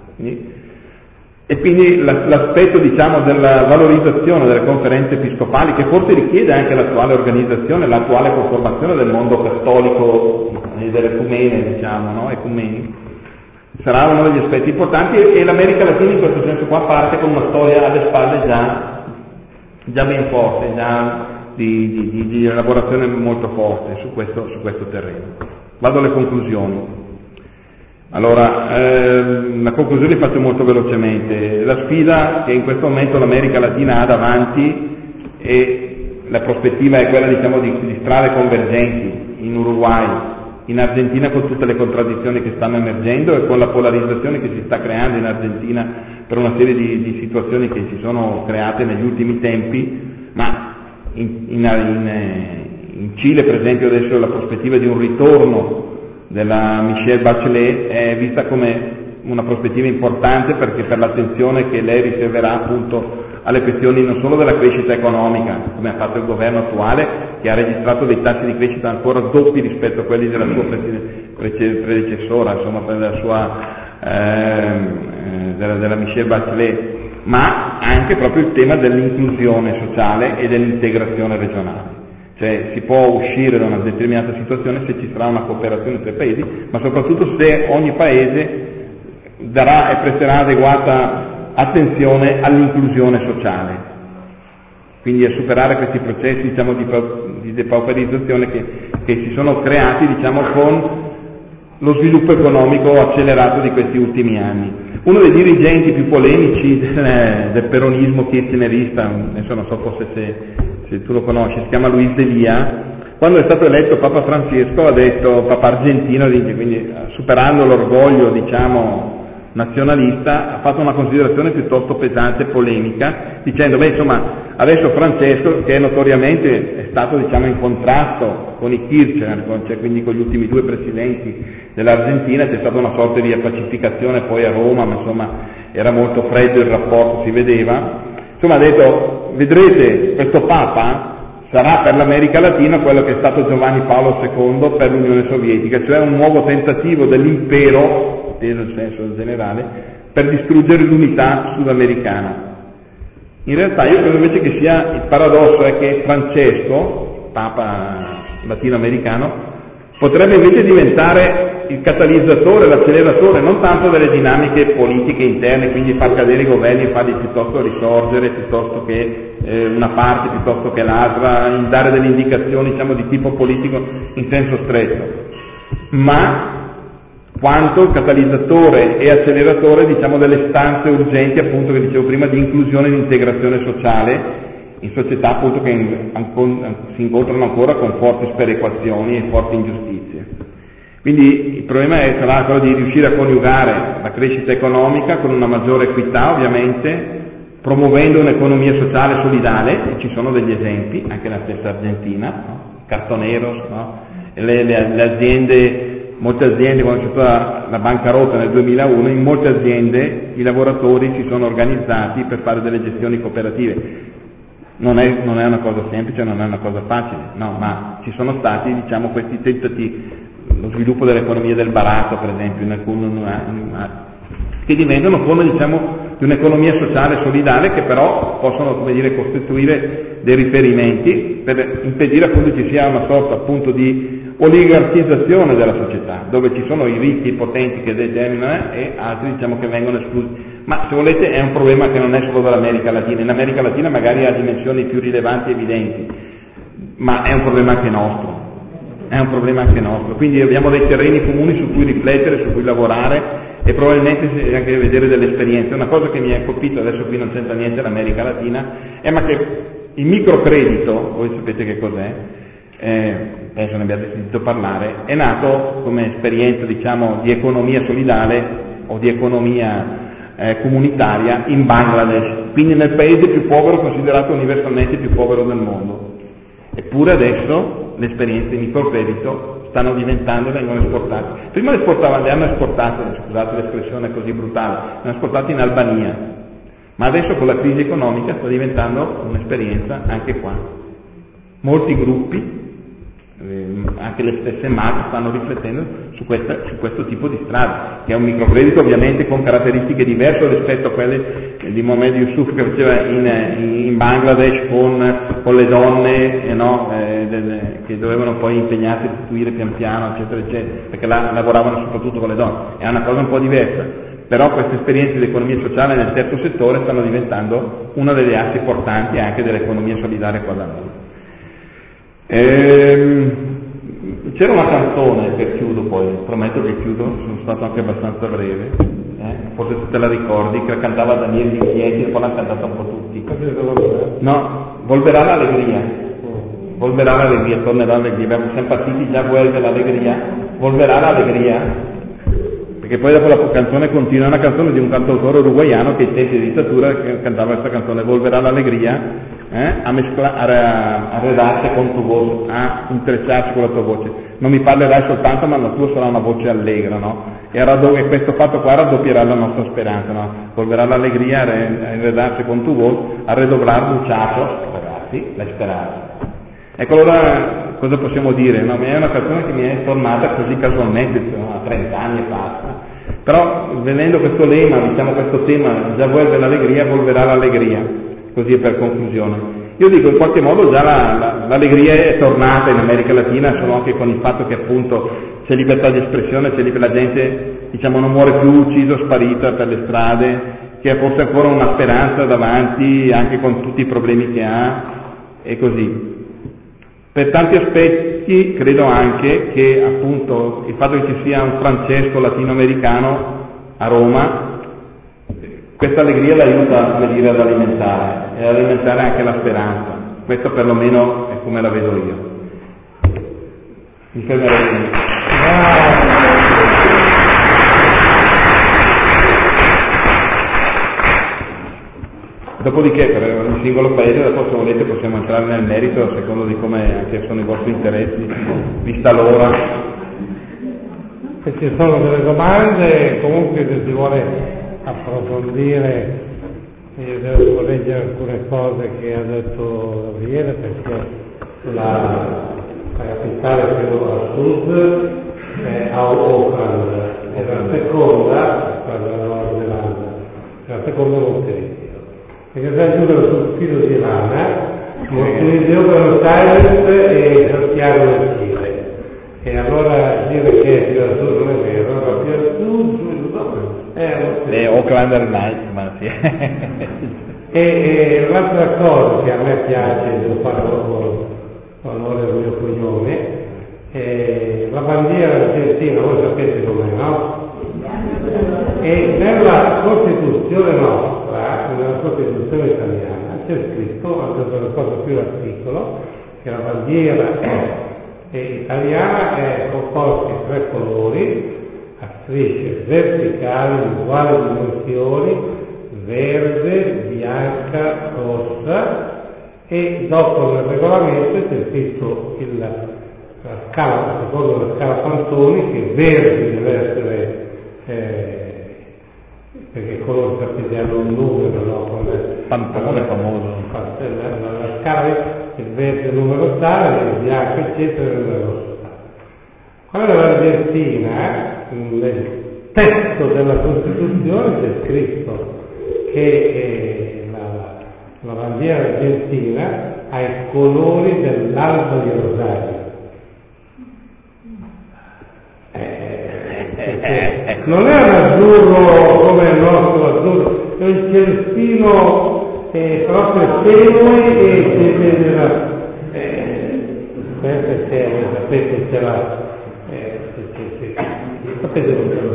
E quindi l'aspetto, diciamo, della valorizzazione delle conferenze episcopali, che forse richiede anche l'attuale organizzazione, l'attuale conformazione del mondo cattolico e dell'ecumene, diciamo, no? Ecumeni, sarà uno degli aspetti importanti, e l'America Latina in questo senso qua parte con una storia alle spalle già ben forte, già di elaborazione molto forte su questo terreno. Vado alle conclusioni. Allora, la conclusione faccio molto velocemente. La sfida che in questo momento l'America Latina ha davanti, e la prospettiva è quella, diciamo, di strade convergenti in Uruguay, in Argentina, con tutte le contraddizioni che stanno emergendo e con la polarizzazione che si sta creando in Argentina per una serie di situazioni che si sono create negli ultimi tempi, ma in Cile, per esempio, adesso la prospettiva di un ritorno della Michelle Bachelet è vista come una prospettiva importante, perché per l'attenzione che lei riserverà appunto alle questioni non solo della crescita economica, come ha fatto il governo attuale, che ha registrato dei tassi di crescita ancora doppi rispetto a quelli della sua predecessora, insomma, della Michelle Bachelet, ma anche proprio il tema dell'inclusione sociale e dell'integrazione regionale. Cioè si può uscire da una determinata situazione se ci sarà una cooperazione tra i paesi, ma soprattutto se ogni paese darà e presterà adeguata attenzione all'inclusione sociale, quindi a superare questi processi, diciamo, di depauperizzazione che che si sono creati, diciamo, con lo sviluppo economico accelerato di questi ultimi anni. Uno dei dirigenti più polemici del peronismo kirchnerista, adesso non so forse se tu lo conosci, si chiama Luis Delia. Quando è stato eletto Papa Francesco ha detto, Papa argentino, quindi superando l'orgoglio, diciamo, nazionalista, ha fatto una considerazione piuttosto pesante e polemica, dicendo, adesso Francesco, che notoriamente è stato, diciamo, in contrasto con i Kirchner, cioè quindi con gli ultimi due presidenti dell'Argentina, c'è stata una sorta di pacificazione poi a Roma, ma insomma era molto freddo il rapporto, si vedeva, insomma ha detto, vedrete, questo Papa sarà per l'America Latina quello che è stato Giovanni Paolo II per l'Unione Sovietica, cioè un nuovo tentativo dell'impero, inteso in senso generale, per distruggere l'unità sudamericana. In realtà io credo invece che sia, il paradosso è che Francesco, Papa latinoamericano, potrebbe invece diventare il catalizzatore, l'acceleratore, non tanto delle dinamiche politiche interne, quindi far cadere i governi e farli piuttosto risorgere, piuttosto che una parte piuttosto che l'altra, dare delle indicazioni, diciamo, di tipo politico in senso stretto, ma quanto il catalizzatore e acceleratore, diciamo, delle istanze urgenti, appunto, che dicevo prima, di inclusione e di integrazione sociale in società, appunto, che si incontrano ancora con forti sperequazioni e forti ingiustizie. Quindi il problema sarà quello di riuscire a coniugare la crescita economica con una maggiore equità, ovviamente, promuovendo un'economia sociale solidale, e ci sono degli esempi, anche nella stessa Argentina, no? Cartoneros, no? Le aziende, molte aziende, quando c'è stata la bancarotta nel 2001, in molte aziende i lavoratori si sono organizzati per fare delle gestioni cooperative. Non è una cosa semplice, non è una cosa facile, no, ma ci sono stati, diciamo, questi tentativi, lo sviluppo dell'economia del baratto, per esempio, che diventano forme, diciamo, di un'economia sociale solidale, che però possono, come dire, costituire dei riferimenti per impedire, appunto, che ci sia una sorta, appunto, di oligarchizzazione della società, dove ci sono i ricchi, i potenti che determinano e altri, diciamo, che vengono esclusi. Ma se volete è un problema che non è solo dell'America Latina, in America Latina magari ha dimensioni più rilevanti e evidenti, ma è un problema anche nostro, quindi abbiamo dei terreni comuni su cui riflettere, su cui lavorare e probabilmente anche vedere delle esperienze. Una cosa che mi ha colpito, adesso qui non c'entra niente l'America Latina, è ma che il microcredito, voi sapete che cos'è, penso ne abbiate sentito parlare, è nato come esperienza, diciamo, di economia solidale o di economia comunitaria in Bangladesh, quindi nel paese più povero, considerato universalmente più povero del mondo. Eppure adesso le esperienze di microcredito stanno diventando e vengono esportate. Prima le hanno esportate, scusate l'espressione così brutale, le hanno esportate in Albania, ma adesso con la crisi economica sta diventando un'esperienza anche qua. Molti gruppi, anche le stesse MAC, stanno riflettendo su questo tipo di strada, che è un microcredito ovviamente con caratteristiche diverse rispetto a quelle di Mohamed Yusuf che faceva in Bangladesh con le donne, che dovevano poi impegnarsi a istituire pian piano, eccetera, eccetera, perché là lavoravano soprattutto con le donne. È una cosa un po' diversa, però queste esperienze di economia sociale nel terzo settore stanno diventando una delle assi portanti anche dell'economia solidale qua da noi. C'era una canzone, che chiudo poi, prometto che chiudo, sono stato anche abbastanza breve, forse tu te la ricordi, che la cantava Daniele Di Chieti e poi l'hanno cantata un po' tutti. No, Volverà l'allegria, tornerà l'allegria, siamo partiti già vuelve l'allegria, volverà l'allegria, perché poi dopo la canzone continua, è una canzone di un cantautore uruguaiano che ai tempi di dittatura cantava questa canzone, volverà l'allegria, a redarsi con tu voce, a intrecciarsi con la tua voce, non mi parlerai soltanto ma la tua sarà una voce allegra, no? E questo fatto qua raddoppierà la nostra speranza, no? Volverà l'allegria a redarsi con tu voce, a redoblar muchachos, ragazzi, la speranza. Ecco, allora cosa possiamo dire? No, è una canzone che mi è tornata così casualmente, a 30 anni e basta, però vedendo questo lema, diciamo questo tema, già vuelve l'allegria, volverà l'allegria, così per conclusione. Io dico, in qualche modo già l'allegria è tornata in America Latina, solo anche con il fatto che appunto c'è libertà di espressione, la gente, diciamo, non muore più uccisa, sparita per le strade, che ha forse ancora una speranza davanti, anche con tutti i problemi che ha, e così. Per tanti aspetti credo anche che appunto il fatto che ci sia un Francesco latinoamericano a Roma, questa allegria l'aiuta, come dire, ad alimentare anche la speranza. Questo perlomeno è come la vedo io. Mi fermerei lì. Dopodiché per ogni singolo paese, dopo se volete possiamo entrare nel merito a secondo di come anche sono i vostri interessi, vista l'ora. Se ci sono delle domande, comunque se si vuole approfondire, io devo leggere alcune cose che ha detto Gabriele, perché la capitale più a sud è a Auckland, e la seconda, quella della Nuova Zelanda, la seconda è Montevideo. Perché sta giù sul filo di lana, Montevideo, Buenos Aires e Santiago del Cile. E allora dire che più a sud non è vero, allora più a sud, Auckland è nice, ma sì. E un'altra cosa che a me piace, devo fare onore al mio cognome, la bandiera argentina, voi sapete com'è, no? E nella Costituzione nostra, nella Costituzione italiana, c'è scritto, anche per cosa più l'articolo, che la bandiera italiana è composta di 3 colori, a strisce verticali di uguali dimensioni, verde, bianca, rossa, e dopo nel regolamento c'è scritto la scala, secondo la scala Pantoni, che verde deve essere perché i colori sapete hanno un numero, no? Pantone famoso. La scala è il verde numero tale, il bianco eccetera, il numero rosso tale. Quella dell'Argentina, nel testo della Costituzione c'è scritto che la bandiera argentina ha i colori dell'alba di Rosario. Non è un azzurro come il nostro azzurro, è un celestino proprio tenue e sapete c'è sapete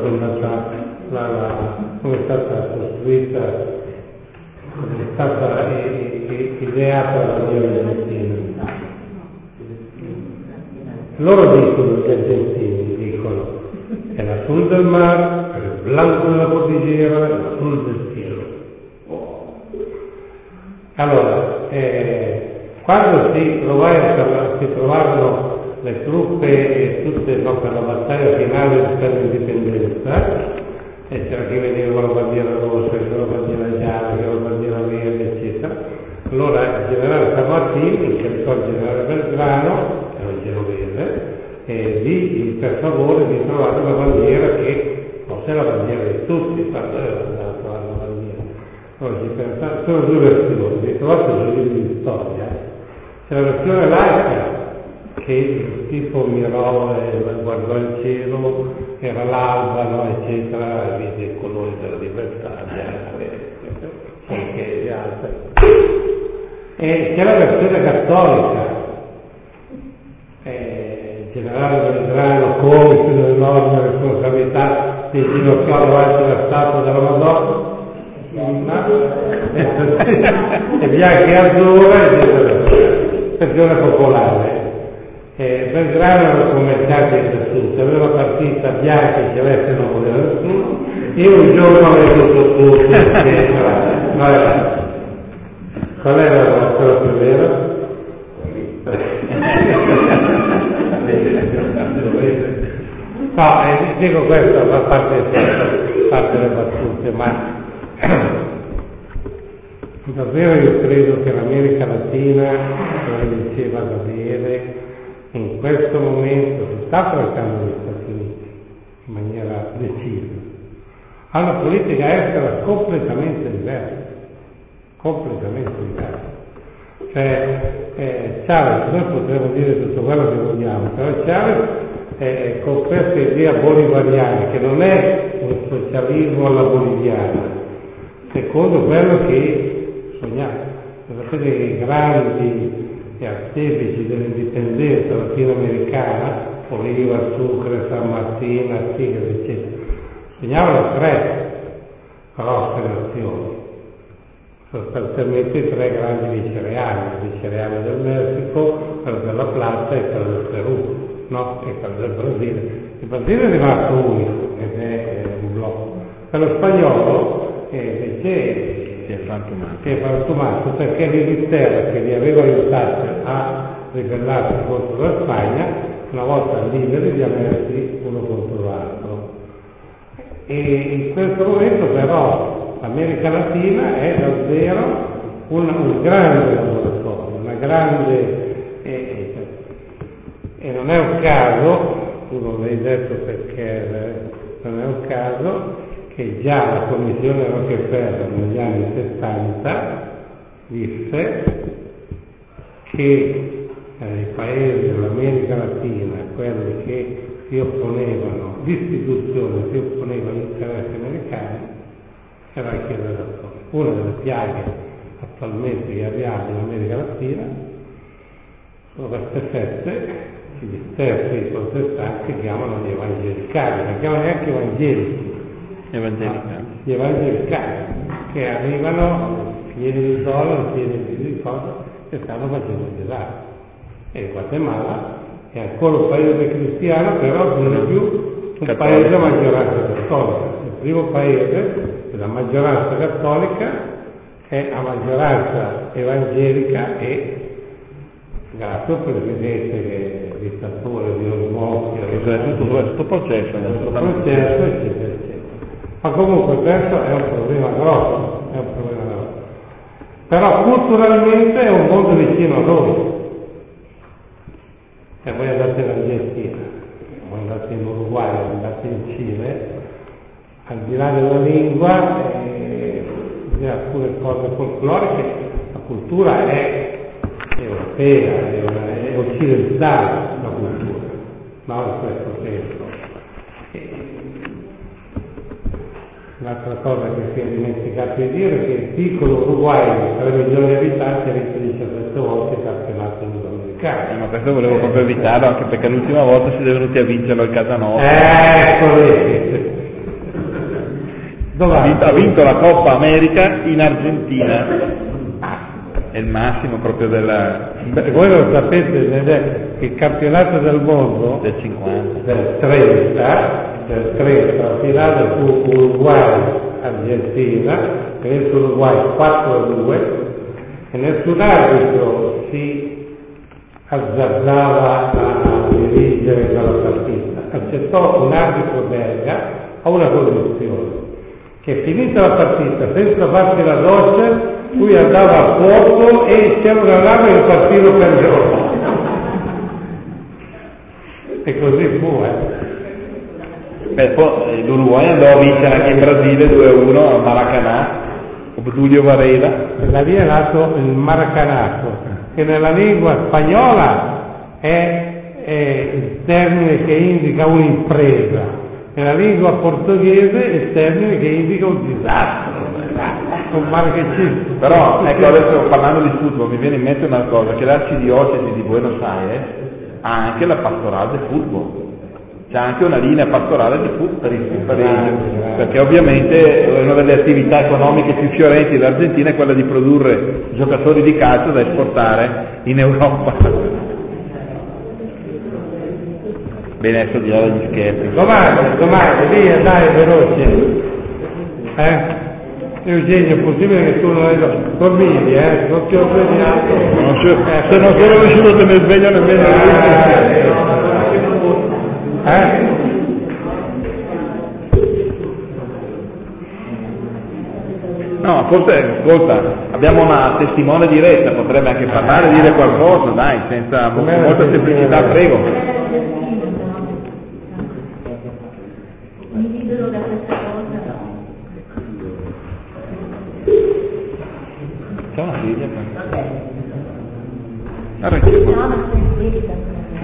come è stata costruita, è stata ideata la bandiera argentina. Loro dicono, gli argentini dicono, è l'azul del mar, il blanco della cordillera, l'azul del cielo. Allora, quando si trovarono le truppe tutte per la battaglia finale per l'indipendenza, e c'era chi vedeva la bandiera rossa, chi la bandiera gialla, chi la bandiera verde, eccetera. Allora il generale San Martino incaricò il generale Belgrano, che era il genovese, per favore di trovare una bandiera che fosse la bandiera di tutti, quando era andato a trovare la bandiera. Allora si pensava, sono 2 versioni, vi trovate sui libri di storia. C'è la versione laica, che il tipo mirò e guardò il cielo, era l'alba, no, eccetera, e vide i colori della libertà, anche gli altri. E c'è la versione cattolica, il generale Belgrano, conscio dell'enorme responsabilità di ginocchiare davanti alla statua della Madonna, e bianca e azzurra, versione popolare. Belgrano era un commerciante di tessuto, aveva una partita bianca e celeste non voleva nessuno, io un giorno avevo tutto tutti, eccetera. Qual era la cosa più vera? No, dico questo a parte le battute, ma davvero io credo che l'America Latina, come diceva Gabriele, in questo momento si sta trattando gli Stati Uniti in maniera decisa. Ha una politica estera completamente diversa. Cioè, Chavez, noi potremmo dire tutto quello che vogliamo, però Chavez con questa idea bolivariana, che non è un socialismo alla boliviana, secondo quello che sognava. Sapete che i grandi artefici dell'indipendenza latinoamericana, Bolívar, Sucre, San Martín, Artigas, eccetera, segnavano 3 grosse nazioni, sostanzialmente 3 grandi vicereali, il vicereale del Messico, quello della Plata e quello del Perù, no? E quello del Brasile. Il Brasile è rimasto unico ed è un blocco. Quello spagnolo invece si è frantumato perché l'Inghilterra, che li aveva aiutati a ribellarsi contro la Spagna, una volta liberi li ha messi uno contro l'altro. E in questo momento però l'America Latina è davvero un grande laboratorio, una grande e non è un caso, tu non l'hai detto perché non è un caso che già la Commissione Rockefeller negli anni 70 disse che i paesi dell'America Latina, quelli che si opponevano, l'istituzione si opponeva agli interessi americani, era anche il redattore. Una delle piaghe attualmente che abbiamo in America Latina sono queste fette che gli stessi protestanti chiamano gli evangelicali, non chiamano neanche evangelici. Gli evangelicali che arrivano pieni di dollari, pieni di cose e stanno facendo il disastro. E il Guatemala è ancora un paese cristiano, però non è più un paese a maggioranza cattolica. Il primo paese della maggioranza cattolica è a maggioranza evangelica e grazie al presidente dittatore di Osmosi, questo processo, eccetera, eccetera. Ma comunque questo è un problema grosso, Però culturalmente è un mondo vicino a noi. E voi andate in Argentina, voi andate in Uruguay, andate in Cile, al di là della lingua e alcune cose folcloriche, la cultura è europea, è occidentale la cultura, no? In questo senso. Un'altra cosa che si è dimenticato di dire è che il piccolo Uruguay di 3 milioni di abitanti ha vinto 17 volte il campionato sudamericano. Ma questo volevo proprio evitarlo, anche perché l'ultima volta si è venuti a vincerlo al casa nostra. Ha vinto la Coppa America in Argentina. È il massimo proprio della... Voi lo sapete, il campionato del mondo del 50, del 30, la finale fu Uruguay-Argentina, che nel Uruguay 4-2 e nessun arbitro si azzardava a dirigere quella partita. Accettò un arbitro belga a una condizione, che finita la partita senza farsi la doccia lui andava a fuoco e c'era una lama e il partito perdeva. E così fu, Poi l'Uruguay andò a vincere anche in Brasile 2-1 a Maracanã, Obdulio Varela. Da lì è nato il maracanato, che nella lingua spagnola è il termine che indica un'impresa, nella lingua portoghese è il termine che indica un disastro, un marchecista. Però, ecco, adesso parlando di football mi viene in mente una cosa, che l'arcidiocesi di Buenos Aires ha anche la pastorale del football. C'è anche una linea pastorale di perché ovviamente una delle attività economiche più fiorenti dell'Argentina è quella di produrre giocatori di calcio da esportare in Europa. Bene, adesso di là degli scherzi. Domani, via, dai, veloce. Eugenio, è possibile che tu non hai dormiti, non ti ho svegliato. Se non sono riuscito a tenere sveglio nemmeno No, forse, ascolta, abbiamo una testimone diretta, potrebbe anche parlare, dire qualcosa, dai, senza molta semplicità, prego. Mi libero da questa cosa. C'è una figlia? No, ma sono in questa.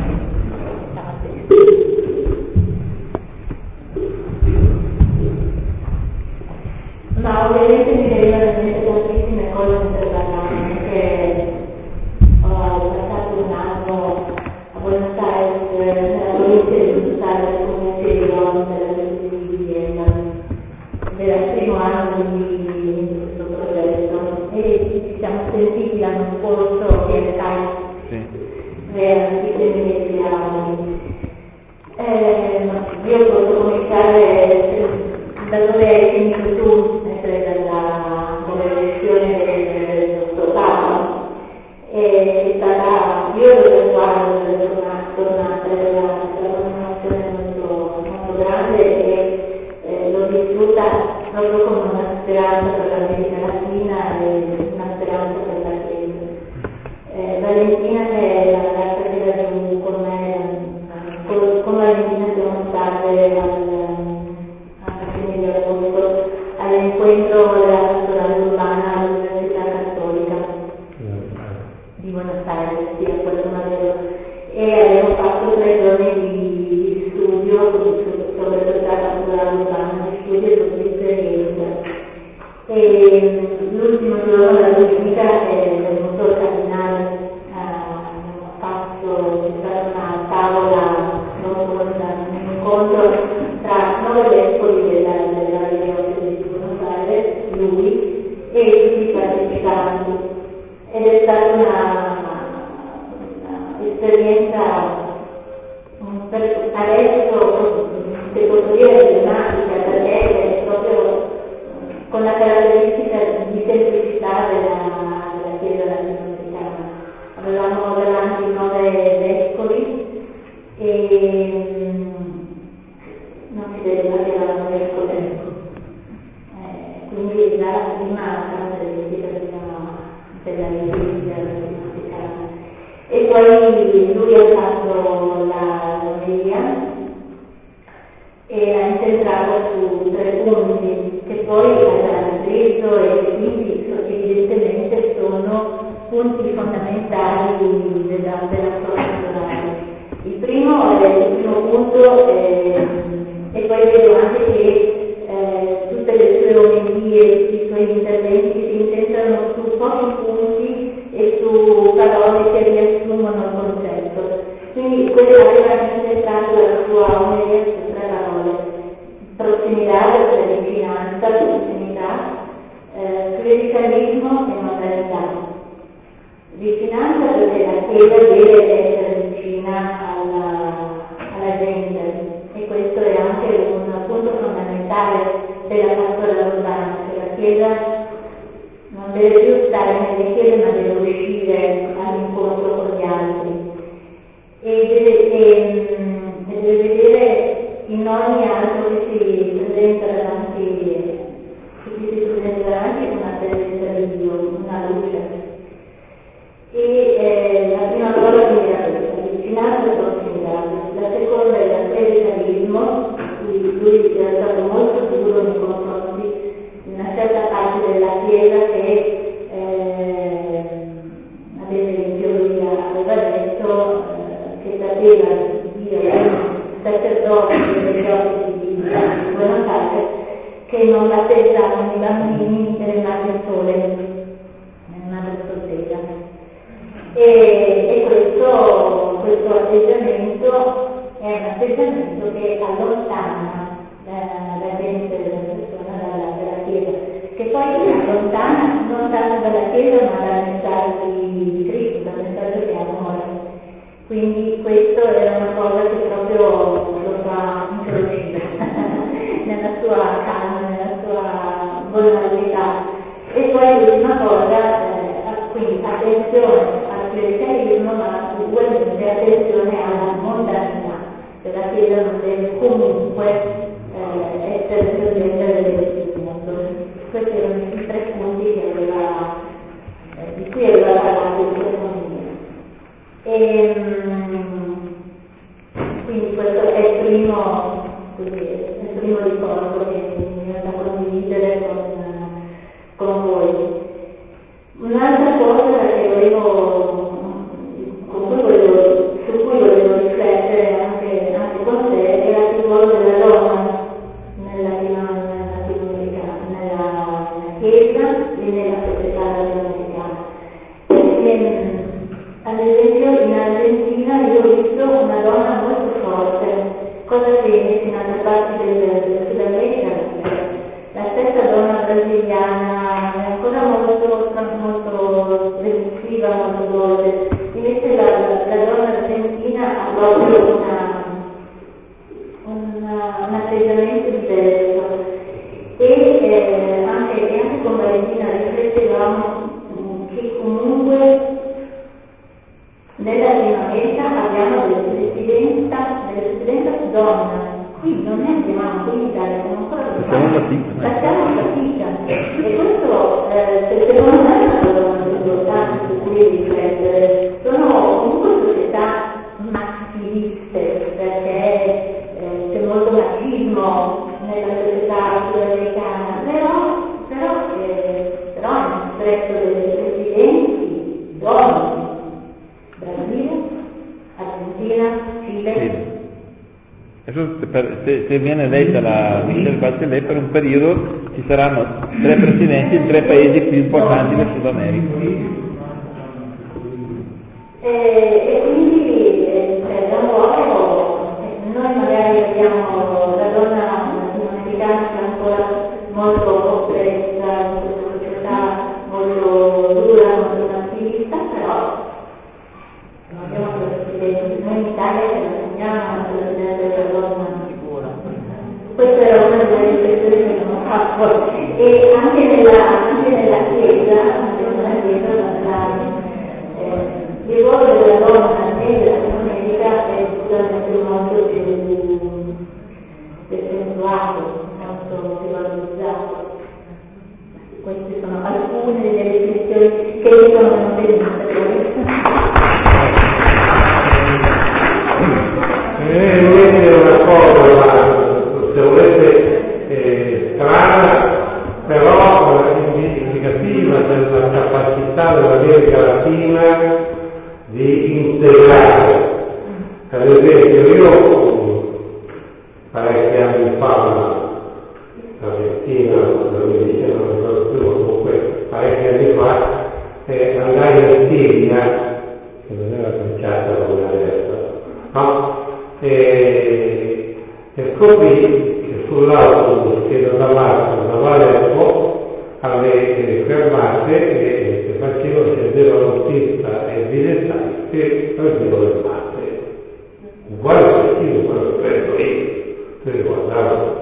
Ma ovviamente mi derivano in mente tantissime cose mentre parlavo, perché ho passato siamo sentiti l'anno scorso via Skype. Sì. I primi mesi io posso cominciare da dove hai finito tu, dalla lezione del nostro Papa. È stata, io lo guardo delle tornate della continuazione molto grande e l'ho vissuta proprio come una speranza per l'America Latina e una speranza per la Chiesa. Valentina, che è la ragazza che era giù con me, con Valentina siamo state alla fine di agosto all'incontro della pastorale urbana all'Università Cattolica di Buenos Aires, sì, a Puerto Madero, e abbiamo fatto 3 giorni di studio sobre questa pastorale urbana, di studio e di esperienza. E l'ultimo giorno, la domenica, è venuto il cardinale, c'è stata una tavola rotonda, un incontro tra 9 vescovi della diocesi di Buenos Aires, lui e tutti i partecipanti, ed è stata un'esperienza adesso, se posso dire, emblematica, perché è proprio con la caratteristica di semplicità della Chiesa latinoamericana. Avevamo davanti 9 vescovi e non si vedeva che erano vescovi, quindi già la prima caratteristica della Chiesa latinoamericana. E poi lui ha fatto l'omelia e ha incentrato su 3 punti che poi ha preso e quindi evidentemente sono punti fondamentali della storia naturale. Il primo punto, e poi vedo anche che tutte le sue omelie, tutti i suoi interventi si incentrano su pochi punti e su parole che riassumono il concetto. Quindi aveva incentrato la sua omelia su 3 parole: prossimità, cioè vicinanza, prossimità, clericalismo e modernità. Vicinanza perché la Chiesa deve essere vicina alla gente, e questo è anche un punto fondamentale della pastorale urbana, che la Chiesa non deve più stare nelle chiese ma deve uscire all'incontro con gli altri e deve vedere in ogni altro che si presenta davanti una presenza di Dio, una luce. E la prima parola quindi era questa, vicinanza e prossimità. La seconda è il clericalismo, lui era stato molto duro nei confronti di una certa parte della Chiesa che ad esempio lui aveva detto che sapeva Dio, sacerdoti delle diocesi di Buenos Aires, che non battezzarono i bambini nelle madri sole, nelle madri soltera. E questo atteggiamento è un atteggiamento che allontana la gente della persona dalla Chiesa, che poi allontana non tanto dalla Chiesa ma dal messaggio di Cristo, dal messaggio che è amore. Quindi questo è una cosa che proprio lo fa incrociare nella sua calma, nella sua vulnerabilità. E poi l'ultima cosa, quindi attenzione al clericalismo, ma ugualmente attenzione alla mondanità, che la Chiesa non deve comunque essere presente nel mondo. Questi erano i 3 punti che di cui aveva parlato il suo famiglia. Quindi questo è il primo ricordo che mi viene da condividere con voi. Un'altra cosa su cui volevo riflettere anche con te era il ruolo della donna nella Chiesa e nella società latinoamericana. Ad esempio in Argentina io ho visto una donna molto forte, cosa che in altre parti del Sud America non c'è. La stessa donna brasiliana è ancora molto svolte. Invece la donna argentina ha proprio un atteggiamento diverso e anche con Valentina riflettevamo che comunque nella Latino America abbiamo delle presidenza donna. Qui non ne abbiamo, qui in Italia siamo ancora facciamo fatica e questo secondo me è una cosa importante su cui riflettere. Sono comunque società maschiliste perché c'è molto machismo nella società sudamericana, però nel stretto dei presidenti donne, Brasile, Argentina, Cile. Adesso, se viene eletta la Michelle Bachelet, per un periodo ci saranno 3 presidenti in 3 paesi più importanti del Sud America. E quindi da un po' noi magari vediamo la donna latinoamericana che è ancora molto oppressa in questa società molto dura, molto maschilista, però non abbiamo presidenti. Noi in Italia ce la sogniamo una presidenza della donna sicura. Questa era una delle riflessioni che abbiamo fatto. E anche nella Chiesa, il ruolo della donna nella Latinoamerica è sicuramente molto più accentuato, molto più valorizzato. Queste sono alcune delle riflessioni che mi sono venute in mente. Invece è una cosa, se volete, strana, però significativa della capacità dell'America Latina di integrare. Ad esempio, io parecchi anni fa, Argentina, non mi dice, non ricordo più, comunque parecchi anni fa, andai in Siria, che non era cominciata come adesso, no? E scoprì che sull'autobus che da Damasco andava a Aleppo alle fermate che facevano scendere l'autista e il dilettante che prendevano le mappe. Uguale che io, quello che prendo io, per guardare.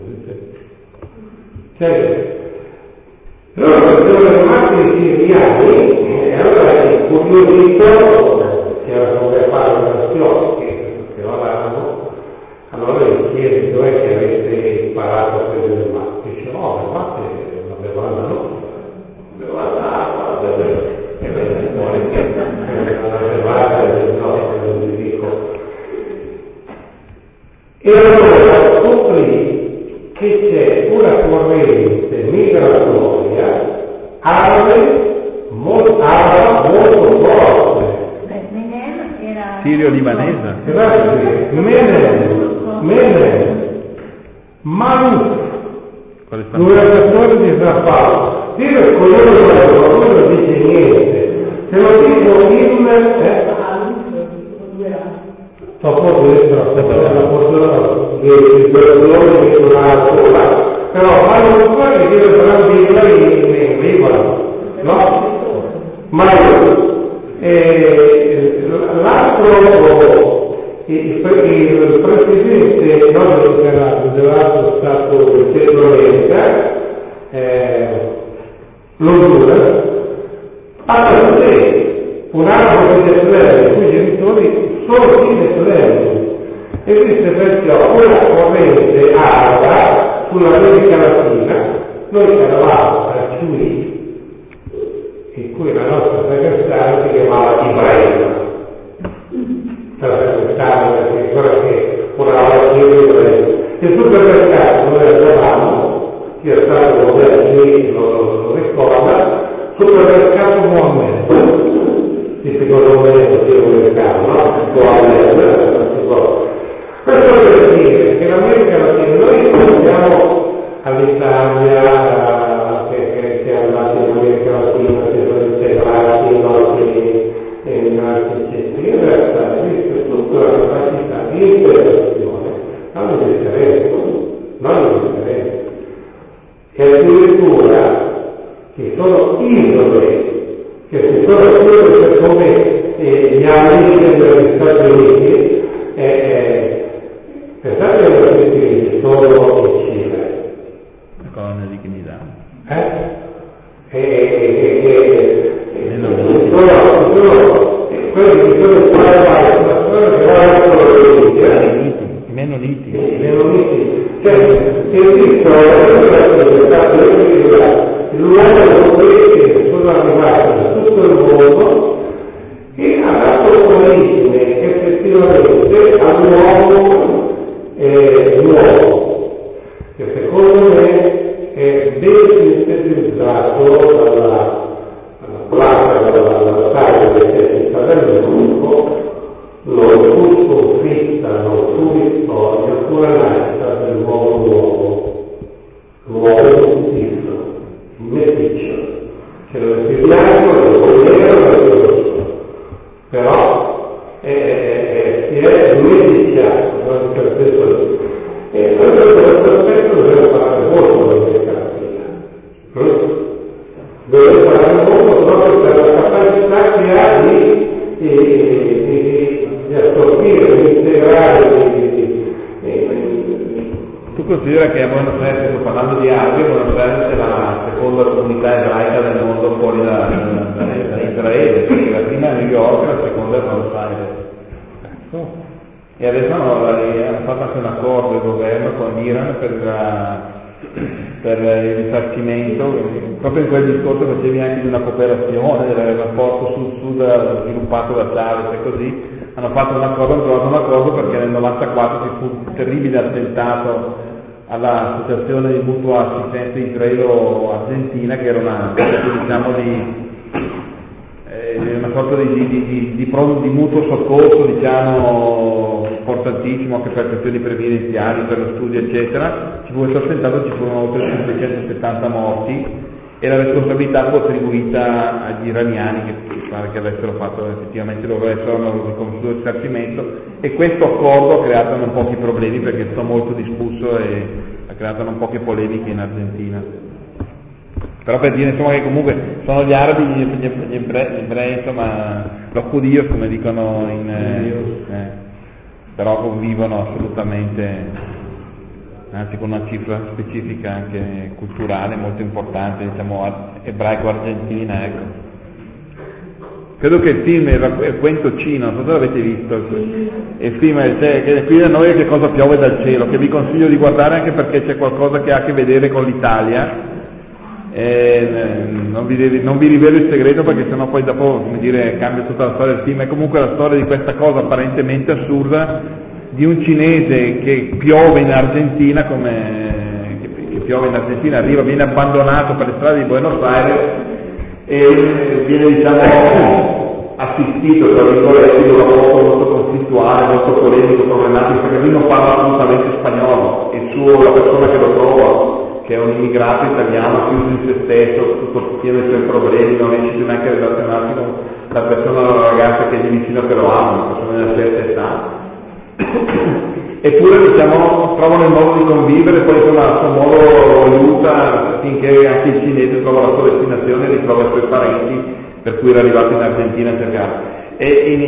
Loro prendevano le mappe siriani e allora incuriosito che era come a fare un'azione che volavano, allora gli chiede dov'è che avete imparato a prendere le mappe? Dice no, le mappe la bevanda no, la bevanda che venne fuori la bevanda non vi dico. E allora scoprì che c'è una corrente migratoria molto forte. Sirio-libanese. Grazie. Menem, Maluf, l'uratore di San Paolo. Dire il cognome non dice niente. Se lo dico dopo la postura di una sola, però Maluf che deve fare in Libano, no? Maluf. L'altro, il presidente non dell'altro Stato del Centro America, l'Honduras, parla di un arabo di Betlemme, i cui genitori sono di Betlemme. Esiste perciò una corrente araba sull'America Latina, noi eravamo al Ciui, in cui la nostra sacrestana si chiamava Ibrahim, la sacrestana perché quella che curava il Ibrahim. Il supermercato noi andavamo, chi è stato con me lì lo ricorda, supermercato Mohammed, tipico nome supermercato, no? Mohammed, questo per dire che l'America Latina, noi pensiamo all'Italia, che è andata in America Latina, che sono integrati in altri centri, in realtà esiste tutta la capacità di integrazione, non indifferente. E addirittura ci sono isole che si sono chiuse per origine degli Stati Uniti, pensate agli Stati Uniti, solo in Cile. La colonia di Trinidad. Quelli che sono stati una storia che va i Mennoniti. Cioè, esistono l'uomo che sono arrivati da tutto il mondo e ha dato origine effettivamente all'uomo nuovo, che secondo me è ben sintetizzato dalla placa, dalla taglia tecnica del gruppo, non fu sconfitta, non fu vittoria, fu la nascita dell'uomo nuovo, il meticcio, che non è più bianco, non è più nero, non è più rosso, però si è meticciato, non è per e questo aspetto dobbiamo parlare molto della democrazia. Dobbiamo parlare molto proprio per la capacità che ha di assorbire, di integrare. Tu considera che a Buenos Aires, sto parlando di Arbi, Buenos Aires è la seconda comunità ebraica del mondo fuori da Israele, perché la prima è New York e la seconda è Buenos Aires. E adesso hanno fatto anche un accordo il governo con l'Iran per il risarcimento, proprio in quel discorso facevi anche di una cooperazione, del rapporto sud-sud sviluppato da Chavez e così, hanno fatto hanno trovato un accordo perché nel 94 ci fu un terribile attentato all'associazione di mutua assistenza israelo-argentina, che era una sorta di mutuo soccorso, diciamo, importantissimo anche per questioni previdenziali, per lo studio, eccetera. Ci fu questo attentato, ci furono oltre 570 morti e la responsabilità fu attribuita agli iraniani, che pare che avessero fatto effettivamente loro, avessero riconosciuto il risarcimento, e questo accordo ha creato non pochi problemi perché è stato molto discusso e ha creato non poche polemiche in Argentina. Però per dire insomma che comunque sono gli arabi, gli ebrei, insomma, los judíos come dicono però convivono assolutamente, anzi con una cifra specifica anche culturale molto importante, diciamo ebraico-argentina, ecco. Credo che il film era il Cuento Chino, non so se l'avete visto, il film che qui da noi è Che cosa piove dal cielo, che vi consiglio di guardare anche perché c'è qualcosa che ha a che vedere con l'Italia. Non vi rivelo il segreto perché sennò poi dopo, come dire, cambia tutta la storia del film. È comunque la storia di questa cosa apparentemente assurda di un cinese che piove in Argentina, viene abbandonato per le strade di Buenos Aires e viene, diciamo, assistito, tra virgolette, in un rapporto molto conflittuale, molto polemico, problematico, perché lui non parla assolutamente spagnolo, la persona che lo trova, che è un immigrato italiano chiuso in se stesso, tutto pieno dei suoi problemi, non riesce neanche a relazionarsi con la persona, la ragazza che è di vicino che lo ama, una persona di una certa età. Eppure, diciamo, trovano il modo di convivere, poi insomma a suo modo lo aiuta finché anche il cinese trova la sua destinazione e ritrova i suoi parenti, per cui era arrivato in Argentina a cercare. E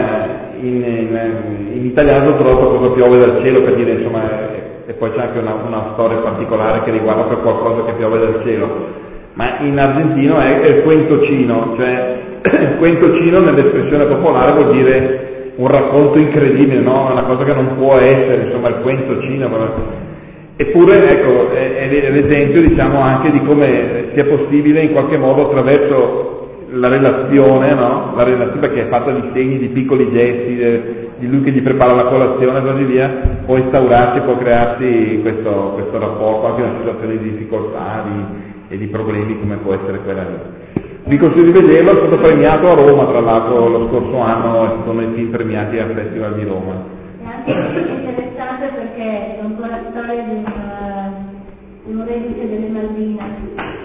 in italiano ho trovato Cosa piove dal cielo, per dire, insomma, e poi c'è anche una storia particolare che riguarda per qualcosa che piove dal cielo, ma in argentino è il Cuento Chino, cioè il Cuento Chino nell'espressione popolare vuol dire un racconto incredibile, no? Una cosa che non può essere, insomma, il Cuento Chino. Eppure, ecco, è l'esempio, diciamo, anche di come sia possibile in qualche modo attraverso la relazione, no? La relazione che è fatta di segni, di piccoli gesti, di lui che gli prepara la colazione e così via, può instaurarsi, può crearsi questo rapporto anche in una situazione di difficoltà e di problemi come può essere quella lì. Vi consiglio di vederlo, è stato premiato a Roma, tra l'altro lo scorso anno sono i film premiati al Festival di Roma. È anche interessante perché è un po' la storia di un reduce delle Malvinas,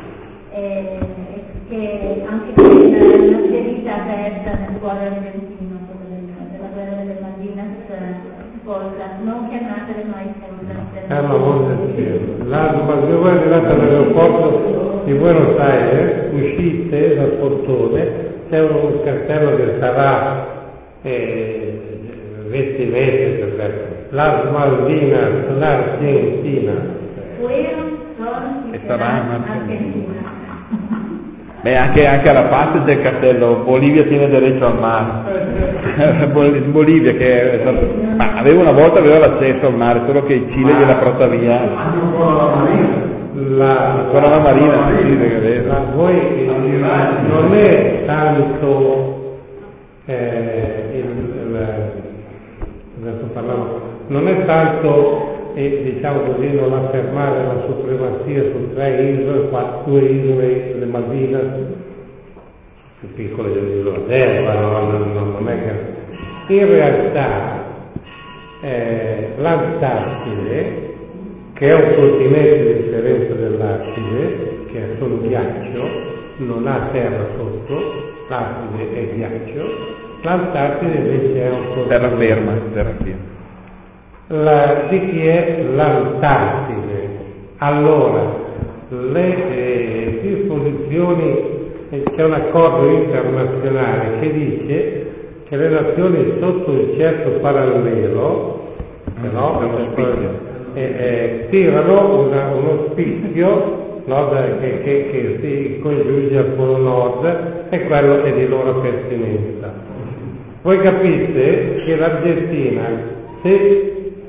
che anche qui una ferita aperta nel cuore argentino della guerra delle Malvinas, non chiamatele mai sempre. Quando voi arrivate all'aeroporto di Buenos Aires, uscite dal portone, c'è un cartello che sarà vestimenti, la Malvinas, l'Argentina. E saranno Argentina. Beh, anche alla parte del castello, Bolivia tiene diritto al mare. Bolivia che aveva l'accesso al mare, solo che il Cile gliela porta via. Ancora la marina, voi non è tanto non è tanto diciamo così non affermare la supremazia su 3 isole, 2 isole, le Malvinas, più piccole dell'isola d'Elba, non è che in realtà l'Antartide, che è un continente differente dell'Artide, che è solo ghiaccio, non ha terra sotto, l'Artide è ghiaccio, l'Antartide invece è un continente. Terra ferma. Di chi è l'Antartide? Allora, le disposizioni, c'è un accordo internazionale che dice che le nazioni sotto il certo parallelo tirano uno spicchio, no, che si congiunge al polo nord, e quello è di loro pertinenza. Voi capite che l'Argentina, se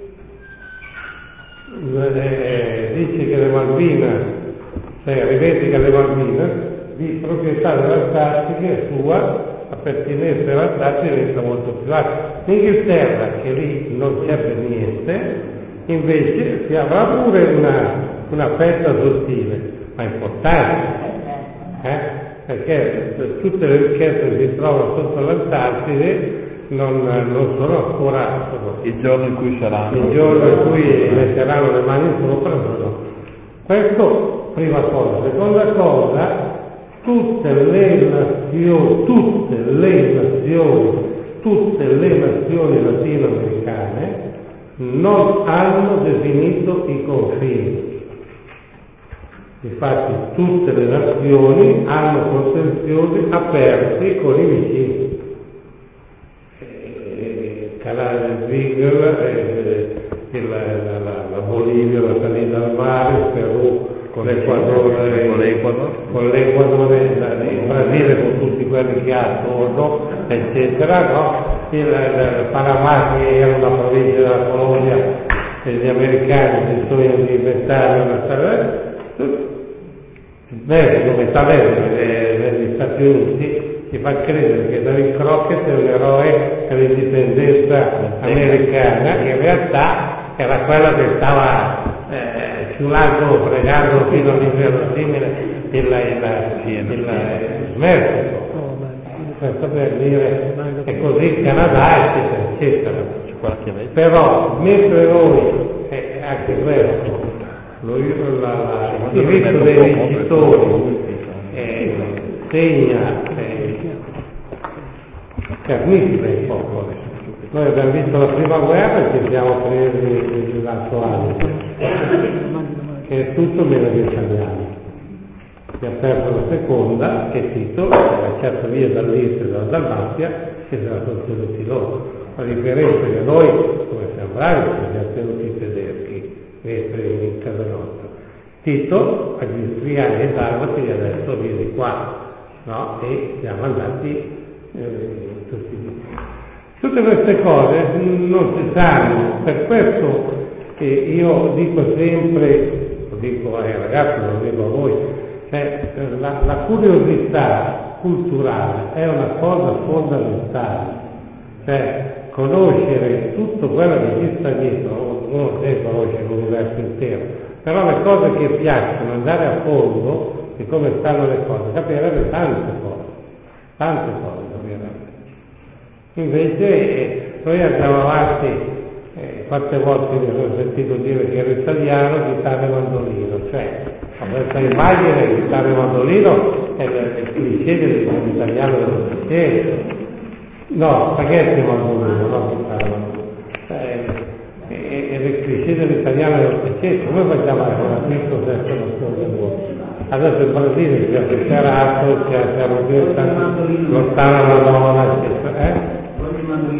dice che le Malvinas, cioè rivendica le Malvinas, di proprietà dell'Antartide è sua, la pertinenza dell'Antartide diventa molto più alta. L'Inghilterra, che lì non c'è per niente, invece si avrà pure una fetta sottile, ma importante, perché tutte le ricchezze che si trovano sotto l'Antartide non sono ancora il giorno in cui saranno. Il giorno in cui metteranno le mani sopra, no. Questo, prima cosa. Seconda cosa, tutte le nazioni latinoamericane non hanno definito i confini. Infatti tutte le nazioni hanno contenziosi aperti con i vicini. Canale del Beagle, la Bolivia, la salita al mare, il Perù, con l'Equador, il Brasile con tutti quelli che ha attorno, eccetera, no? Il Panama, che era una provincia della colonia, e gli americani si sognano di inventare una strada. Il Messico, metà negli Stati Uniti, ti fa credere che David Crockett è un eroe dell'indipendenza americana, in realtà era quello che stava ciulando, fregando fino all'inverosimile il Messico. Questo per dire, e così il Canada, eccetera. Però mentre noi, anche questo, il diritto dei vincitori segna carnifica i popoli. Noi abbiamo visto la prima guerra e ci siamo presi il lato alto, che è tutto meno gli italiani. Si è perso la seconda, che Tito ha lasciato via dall'Est e dalla Dalmazia, che se la sono tenuti loro. La differenza è che noi, come siamo bravi, ci siamo tenuti i tedeschi in casa nostra. Tito agli istriani e dalmati gli ha detto via di qua, no? E siamo andati tutte queste cose non si sanno, per questo io dico sempre, lo dico ai ragazzi, lo dico a voi, la curiosità culturale è una cosa fondamentale, cioè conoscere tutto quello che ci sta dietro, uno deve conoscere l'universo intero, però le cose che piacciono, andare a fondo di come stanno le cose, capire tante cose capire. Invece noi andiamo avanti, quante volte mi sono sentito dire che ero italiano, chitarra e mandolino, cioè a questa immagine chitarra e mandolino è il cliché dell'italiano dell'Ottocento. No, spaghetti e mandolino, no chitarra e mandolino. È il cliché dell'italiano dell'Ottocento. Come facciamo a una quinto sesta nazione? Adesso il Brasile si è affetterato, si è lontano la Madonna, eccetera.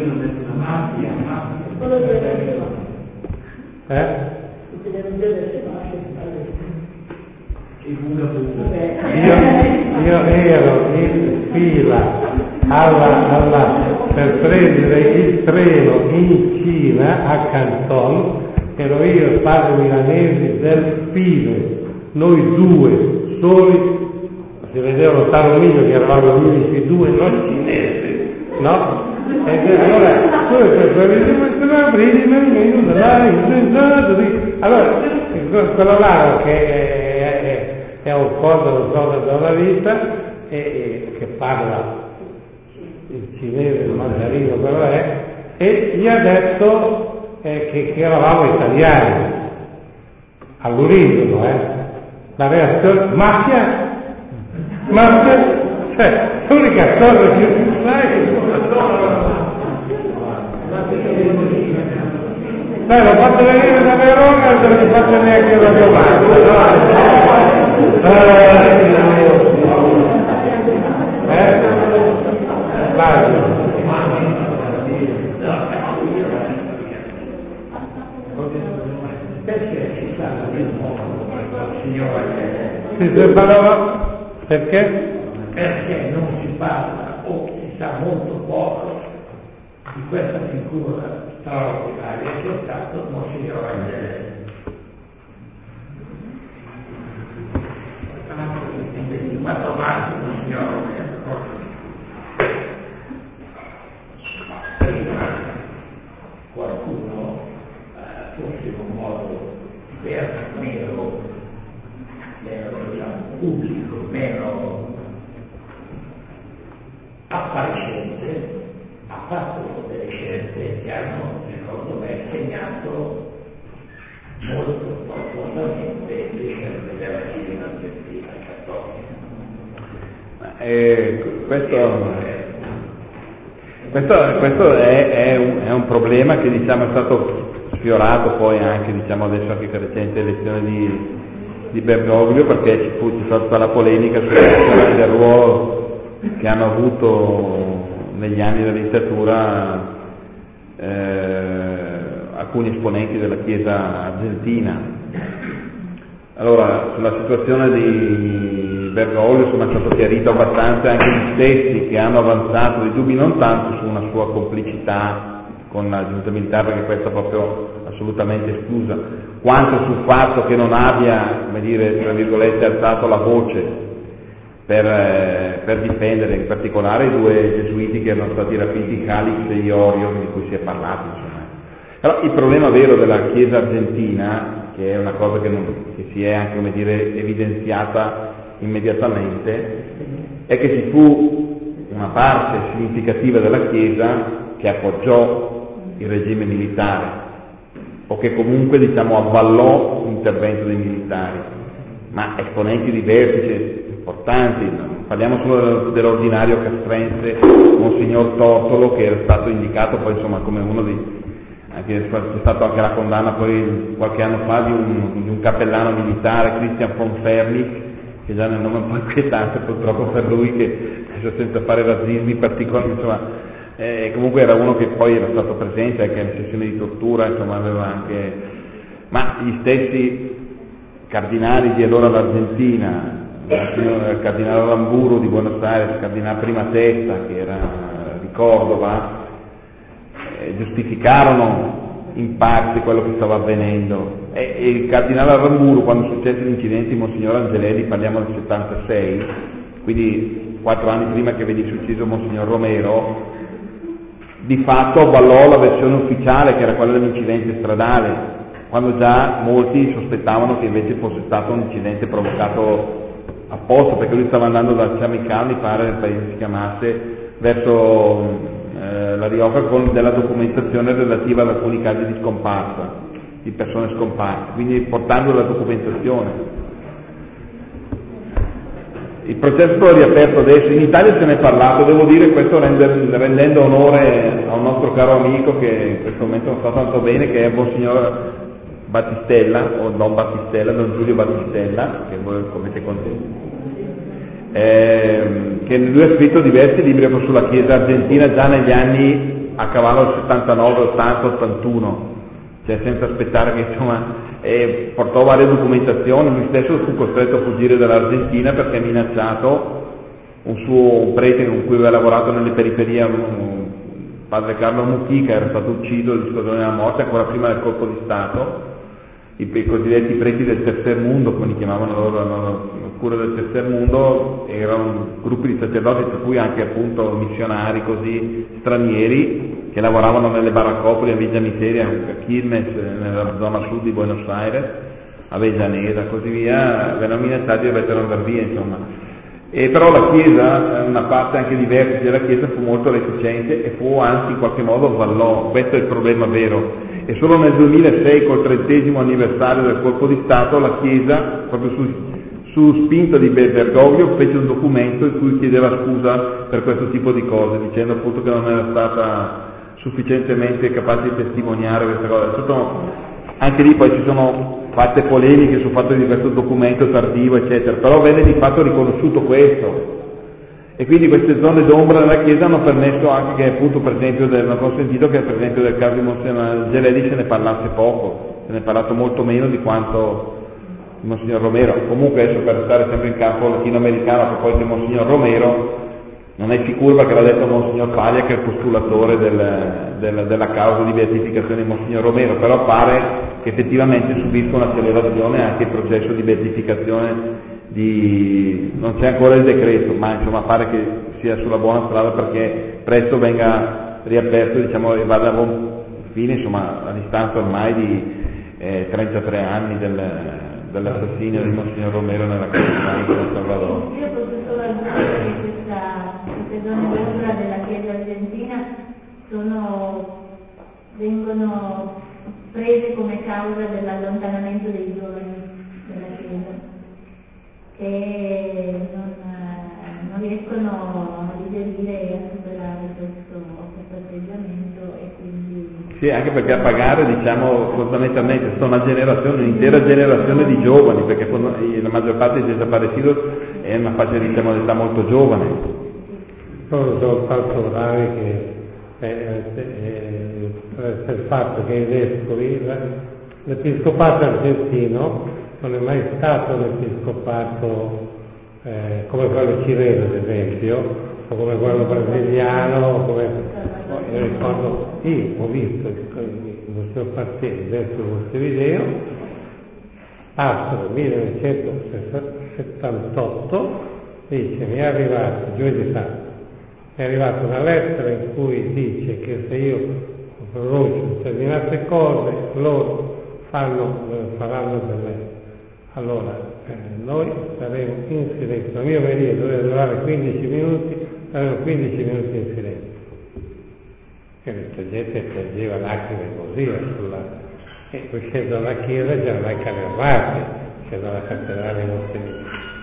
Io ero in fila per prendere il treno in Cina, a Canton, ero io e padre Milanesi del Pino, noi due soli, si vedeva lo Stato miglio che eravamo gli unici due non cinesi, no? E allora quello là che è un fondo, non so da una vita, che parla il cinese, il mandarino, quello è, e gli ha detto che eravamo italiani, all'unisono, la reazione, mafia, cioè, l'unica cosa che tu sai, l'ho fatto venire da Verona e non gli faccio neanche la domanda, Vai. Si separava perché? Perché non si parla o si sa molto poco di questa figura straordinaria che è stato Monsignor Angelelli. Il 24 marzo Monsignor Romero, prima qualcuno, forse in un modo diverso, meno diciamo, pubblico, meno appariscente, ha fatto delle scelte che hanno, secondo me, segnato molto profondamente le scelte della Chiesa argentina cattolica. Questo è un problema che diciamo è stato sfiorato poi anche adesso anche con la recente elezione di Bergoglio, perché c'è stata la polemica del ruolo che hanno avuto negli anni della dittatura alcuni esponenti della Chiesa argentina. Allora, sulla situazione di Bergoglio è stato chiarito abbastanza, anche gli stessi che hanno avanzato dei dubbi non tanto su una sua complicità con la giunta militare, perché questa è proprio assolutamente esclusa, quanto sul fatto che non abbia, come dire, tra virgolette, alzato la voce per difendere in particolare i due gesuiti che erano stati rapiti, Calix e Iorio, di cui si è parlato, insomma. Però il problema vero della Chiesa argentina, che è una cosa che si è anche, come dire, evidenziata immediatamente, è che ci fu una parte significativa della Chiesa che appoggiò il regime militare o che comunque avvallò l'intervento dei militari, ma esponenti diversi, importanti, parliamo solo dell'ordinario castrense Monsignor Tortolo, che era stato indicato poi come uno dei, c'è stata anche la condanna poi qualche anno fa di un cappellano militare, Christian von Ferlich, che già nel nome è un po' inquietante purtroppo per lui, che adesso senza fare razzismi particolari, comunque era uno che poi era stato presente anche in sessioni di tortura, aveva anche, ma gli stessi cardinali di allora l'Argentina, il cardinale Aramburu di Buenos Aires, il cardinale Prima Testa che era di Cordova, giustificarono in parte quello che stava avvenendo, e il cardinale Aramburu, quando successe l'incidente di Monsignor Angelelli, parliamo del 76, quindi 4 anni prima che venisse ucciso Monsignor Romero, di fatto avvallò la versione ufficiale che era quella dell'incidente stradale, quando già molti sospettavano che invece fosse stato un incidente provocato apposta, perché lui stava andando da Ciamicao, mi pare, nel paese si chiamasse, verso la Rioja, con della documentazione relativa ad alcuni casi di scomparsa, di persone scomparse, quindi portando la documentazione. Il processo è riaperto adesso, in Italia se ne è parlato, devo dire questo rendendo onore a un nostro caro amico che in questo momento non sta tanto bene, che è Monsignor Battistella, o Don Battistella, Don Giulio Battistella, che voi avete conosciuto, che lui ha scritto diversi libri sulla Chiesa argentina già negli anni a cavallo del 79, 80, 81, cioè senza aspettare che portò varie documentazioni. Lui stesso fu costretto a fuggire dall'Argentina perché minacciato un prete con cui aveva lavorato nelle periferie, padre Carlo Mucchica, era stato ucciso il squadrone della morte ancora prima del colpo di Stato. I cosiddetti preti del tercer mondo, come li chiamavano loro, la cura del tercer mondo, erano gruppi di sacerdoti, tra cui anche appunto missionari così stranieri che lavoravano nelle baraccopoli a Villa Miseria, a Quilmes, nella zona sud di Buenos Aires, a Avellaneda, così via, vennero minacciati e dovettero andare via, insomma. E però la Chiesa, una parte anche di vertici della Chiesa fu molto reticente e fu anzi in qualche modo svallò. Questo è il problema vero. E solo nel 2006, col 30° anniversario del colpo di Stato, la Chiesa, proprio su spinta di Bergoglio, fece un documento in cui chiedeva scusa per questo tipo di cose, dicendo appunto che non era stata sufficientemente capace di testimoniare questa cosa. Anche lì poi ci sono fatte polemiche sul fatto di questo documento tardivo, eccetera, però venne di fatto riconosciuto questo. E quindi queste zone d'ombra della Chiesa hanno permesso anche che appunto per esempio ho sentito che per esempio del caso di Monsignor Geledi se ne parlasse poco, se ne è parlato molto meno di quanto di Monsignor Romero. Comunque adesso per stare sempre in campo latinoamericano, a proposito di Monsignor Romero, non è sicuro perché l'ha detto Monsignor Paglia che è il postulatore della causa di beatificazione di Monsignor Romero, però pare che effettivamente subisca un'accelerazione anche il processo di beatificazione non c'è ancora il decreto, ma insomma pare che sia sulla buona strada perché presto venga riaperto, diciamo, e vada a buon fine, insomma, a distanza ormai di 33 anni dell'assassinio di Monsignor Romero nella comunità di San Salvador. Io posso solo aggiungere che queste zone d'ombra della Chiesa argentina vengono prese come causa dell'allontanamento dei giovani dalla Chiesa, che non riescono a digerire e a superare questo atteggiamento e quindi... Sì, anche perché a pagare, diciamo, fondamentalmente è una generazione, un'intera generazione di giovani, perché la maggior parte dei desaparecidos è una fascia, diciamo, di età molto giovane. Sono soltanto bravi che il fatto che i vescovi, l'episcopato argentino non è mai stato un episcopato come quello cileno ad esempio, o come quello brasiliano, o come io ricordo, sì, ho visto il Monsignor Partesi dentro Montevideo, parto nel 1978, dice mi è arrivato, giovedì santo, mi è arrivata una lettera in cui dice che se io pronuncio determinate cose loro faranno per me. Allora, noi saremo in silenzio, la mia omelia doveva durare 15 minuti, saremo 15 minuti in silenzio. E questa gente piangeva lacrime così, perché dalla chiesa c'erano i carri armati, c'era la cattedrale di Montevideo.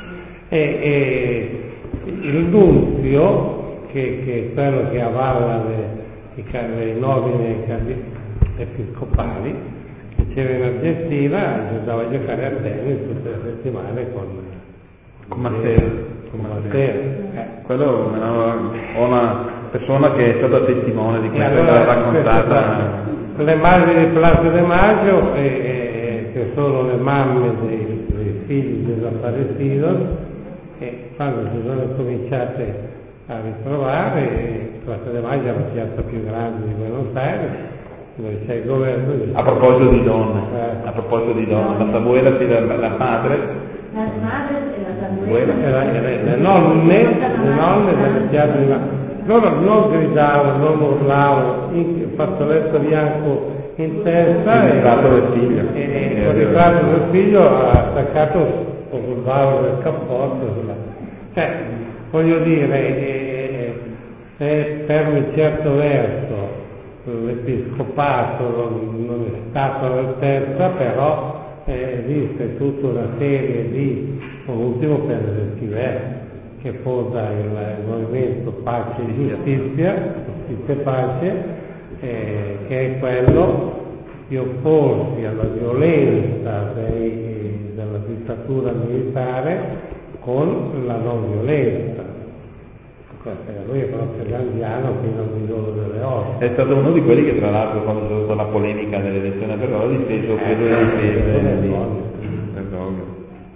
E il Nunzio, che è quello che avalla le nomine episcopali, c'era in Argentina, andava a giocare a tennis tutte le settimane con Matteo. Quello ho una persona che è stata testimone di questo, allora, l'ha raccontata. Le madri di Plaza de Maggio, che sono le mamme dei figli desaparecidos, e quando si sono cominciate a ritrovare, Plaza de Maggio è la piazza più grande di Buenos Aires, dove c'è il governo. A proposito di donne, la Sabuela, la madre. La madre e la Sabuela. Le nonne delle piazze di Maggio. Loro non gridavano, non urlavano, il fazzoletto bianco in testa il ritratto del figlio. E il ritratto del figlio attaccato sul bavero del cappotto. Cioè, voglio dire, se per un certo verso l'episcopato non è stato all'altezza, però esiste tutta una serie di, l'ultimo per Schiver, che fonda il movimento Pace e Giustizia e Pace, che è quello di opporsi alla violenza della dittatura militare con la non violenza. Lui è proprio gandiano fino al midollo delle ossa. È stato uno di quelli che tra l'altro quando c'è stata la polemica dell'elezione a Bergoglio ha difeso quello delle di Bergoglio.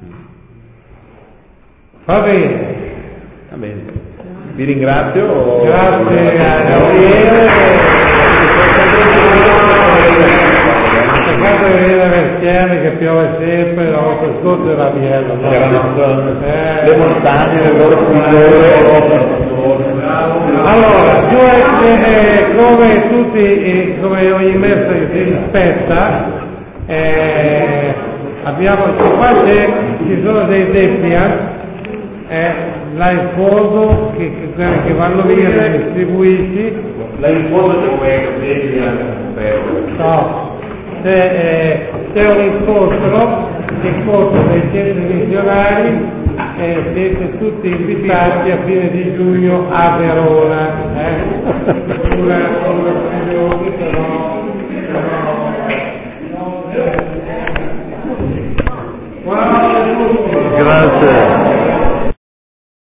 Va bene. Va bene. Vi ringrazio. Grazie a Gabriele. Peccato che viene da Verziani che piove sempre, la volta scorsa era Biello. Le montagne del loro cultore. Allora, come tutti, come ogni mese si rispetta, ci sono dei Defiant, là in fondo che vanno via distribuiti. Là in fondo c'è un Defiant. No, c'è un incontro dei centri missionari. Siete tutti invitati a fine di giugno a Verona, Grazie.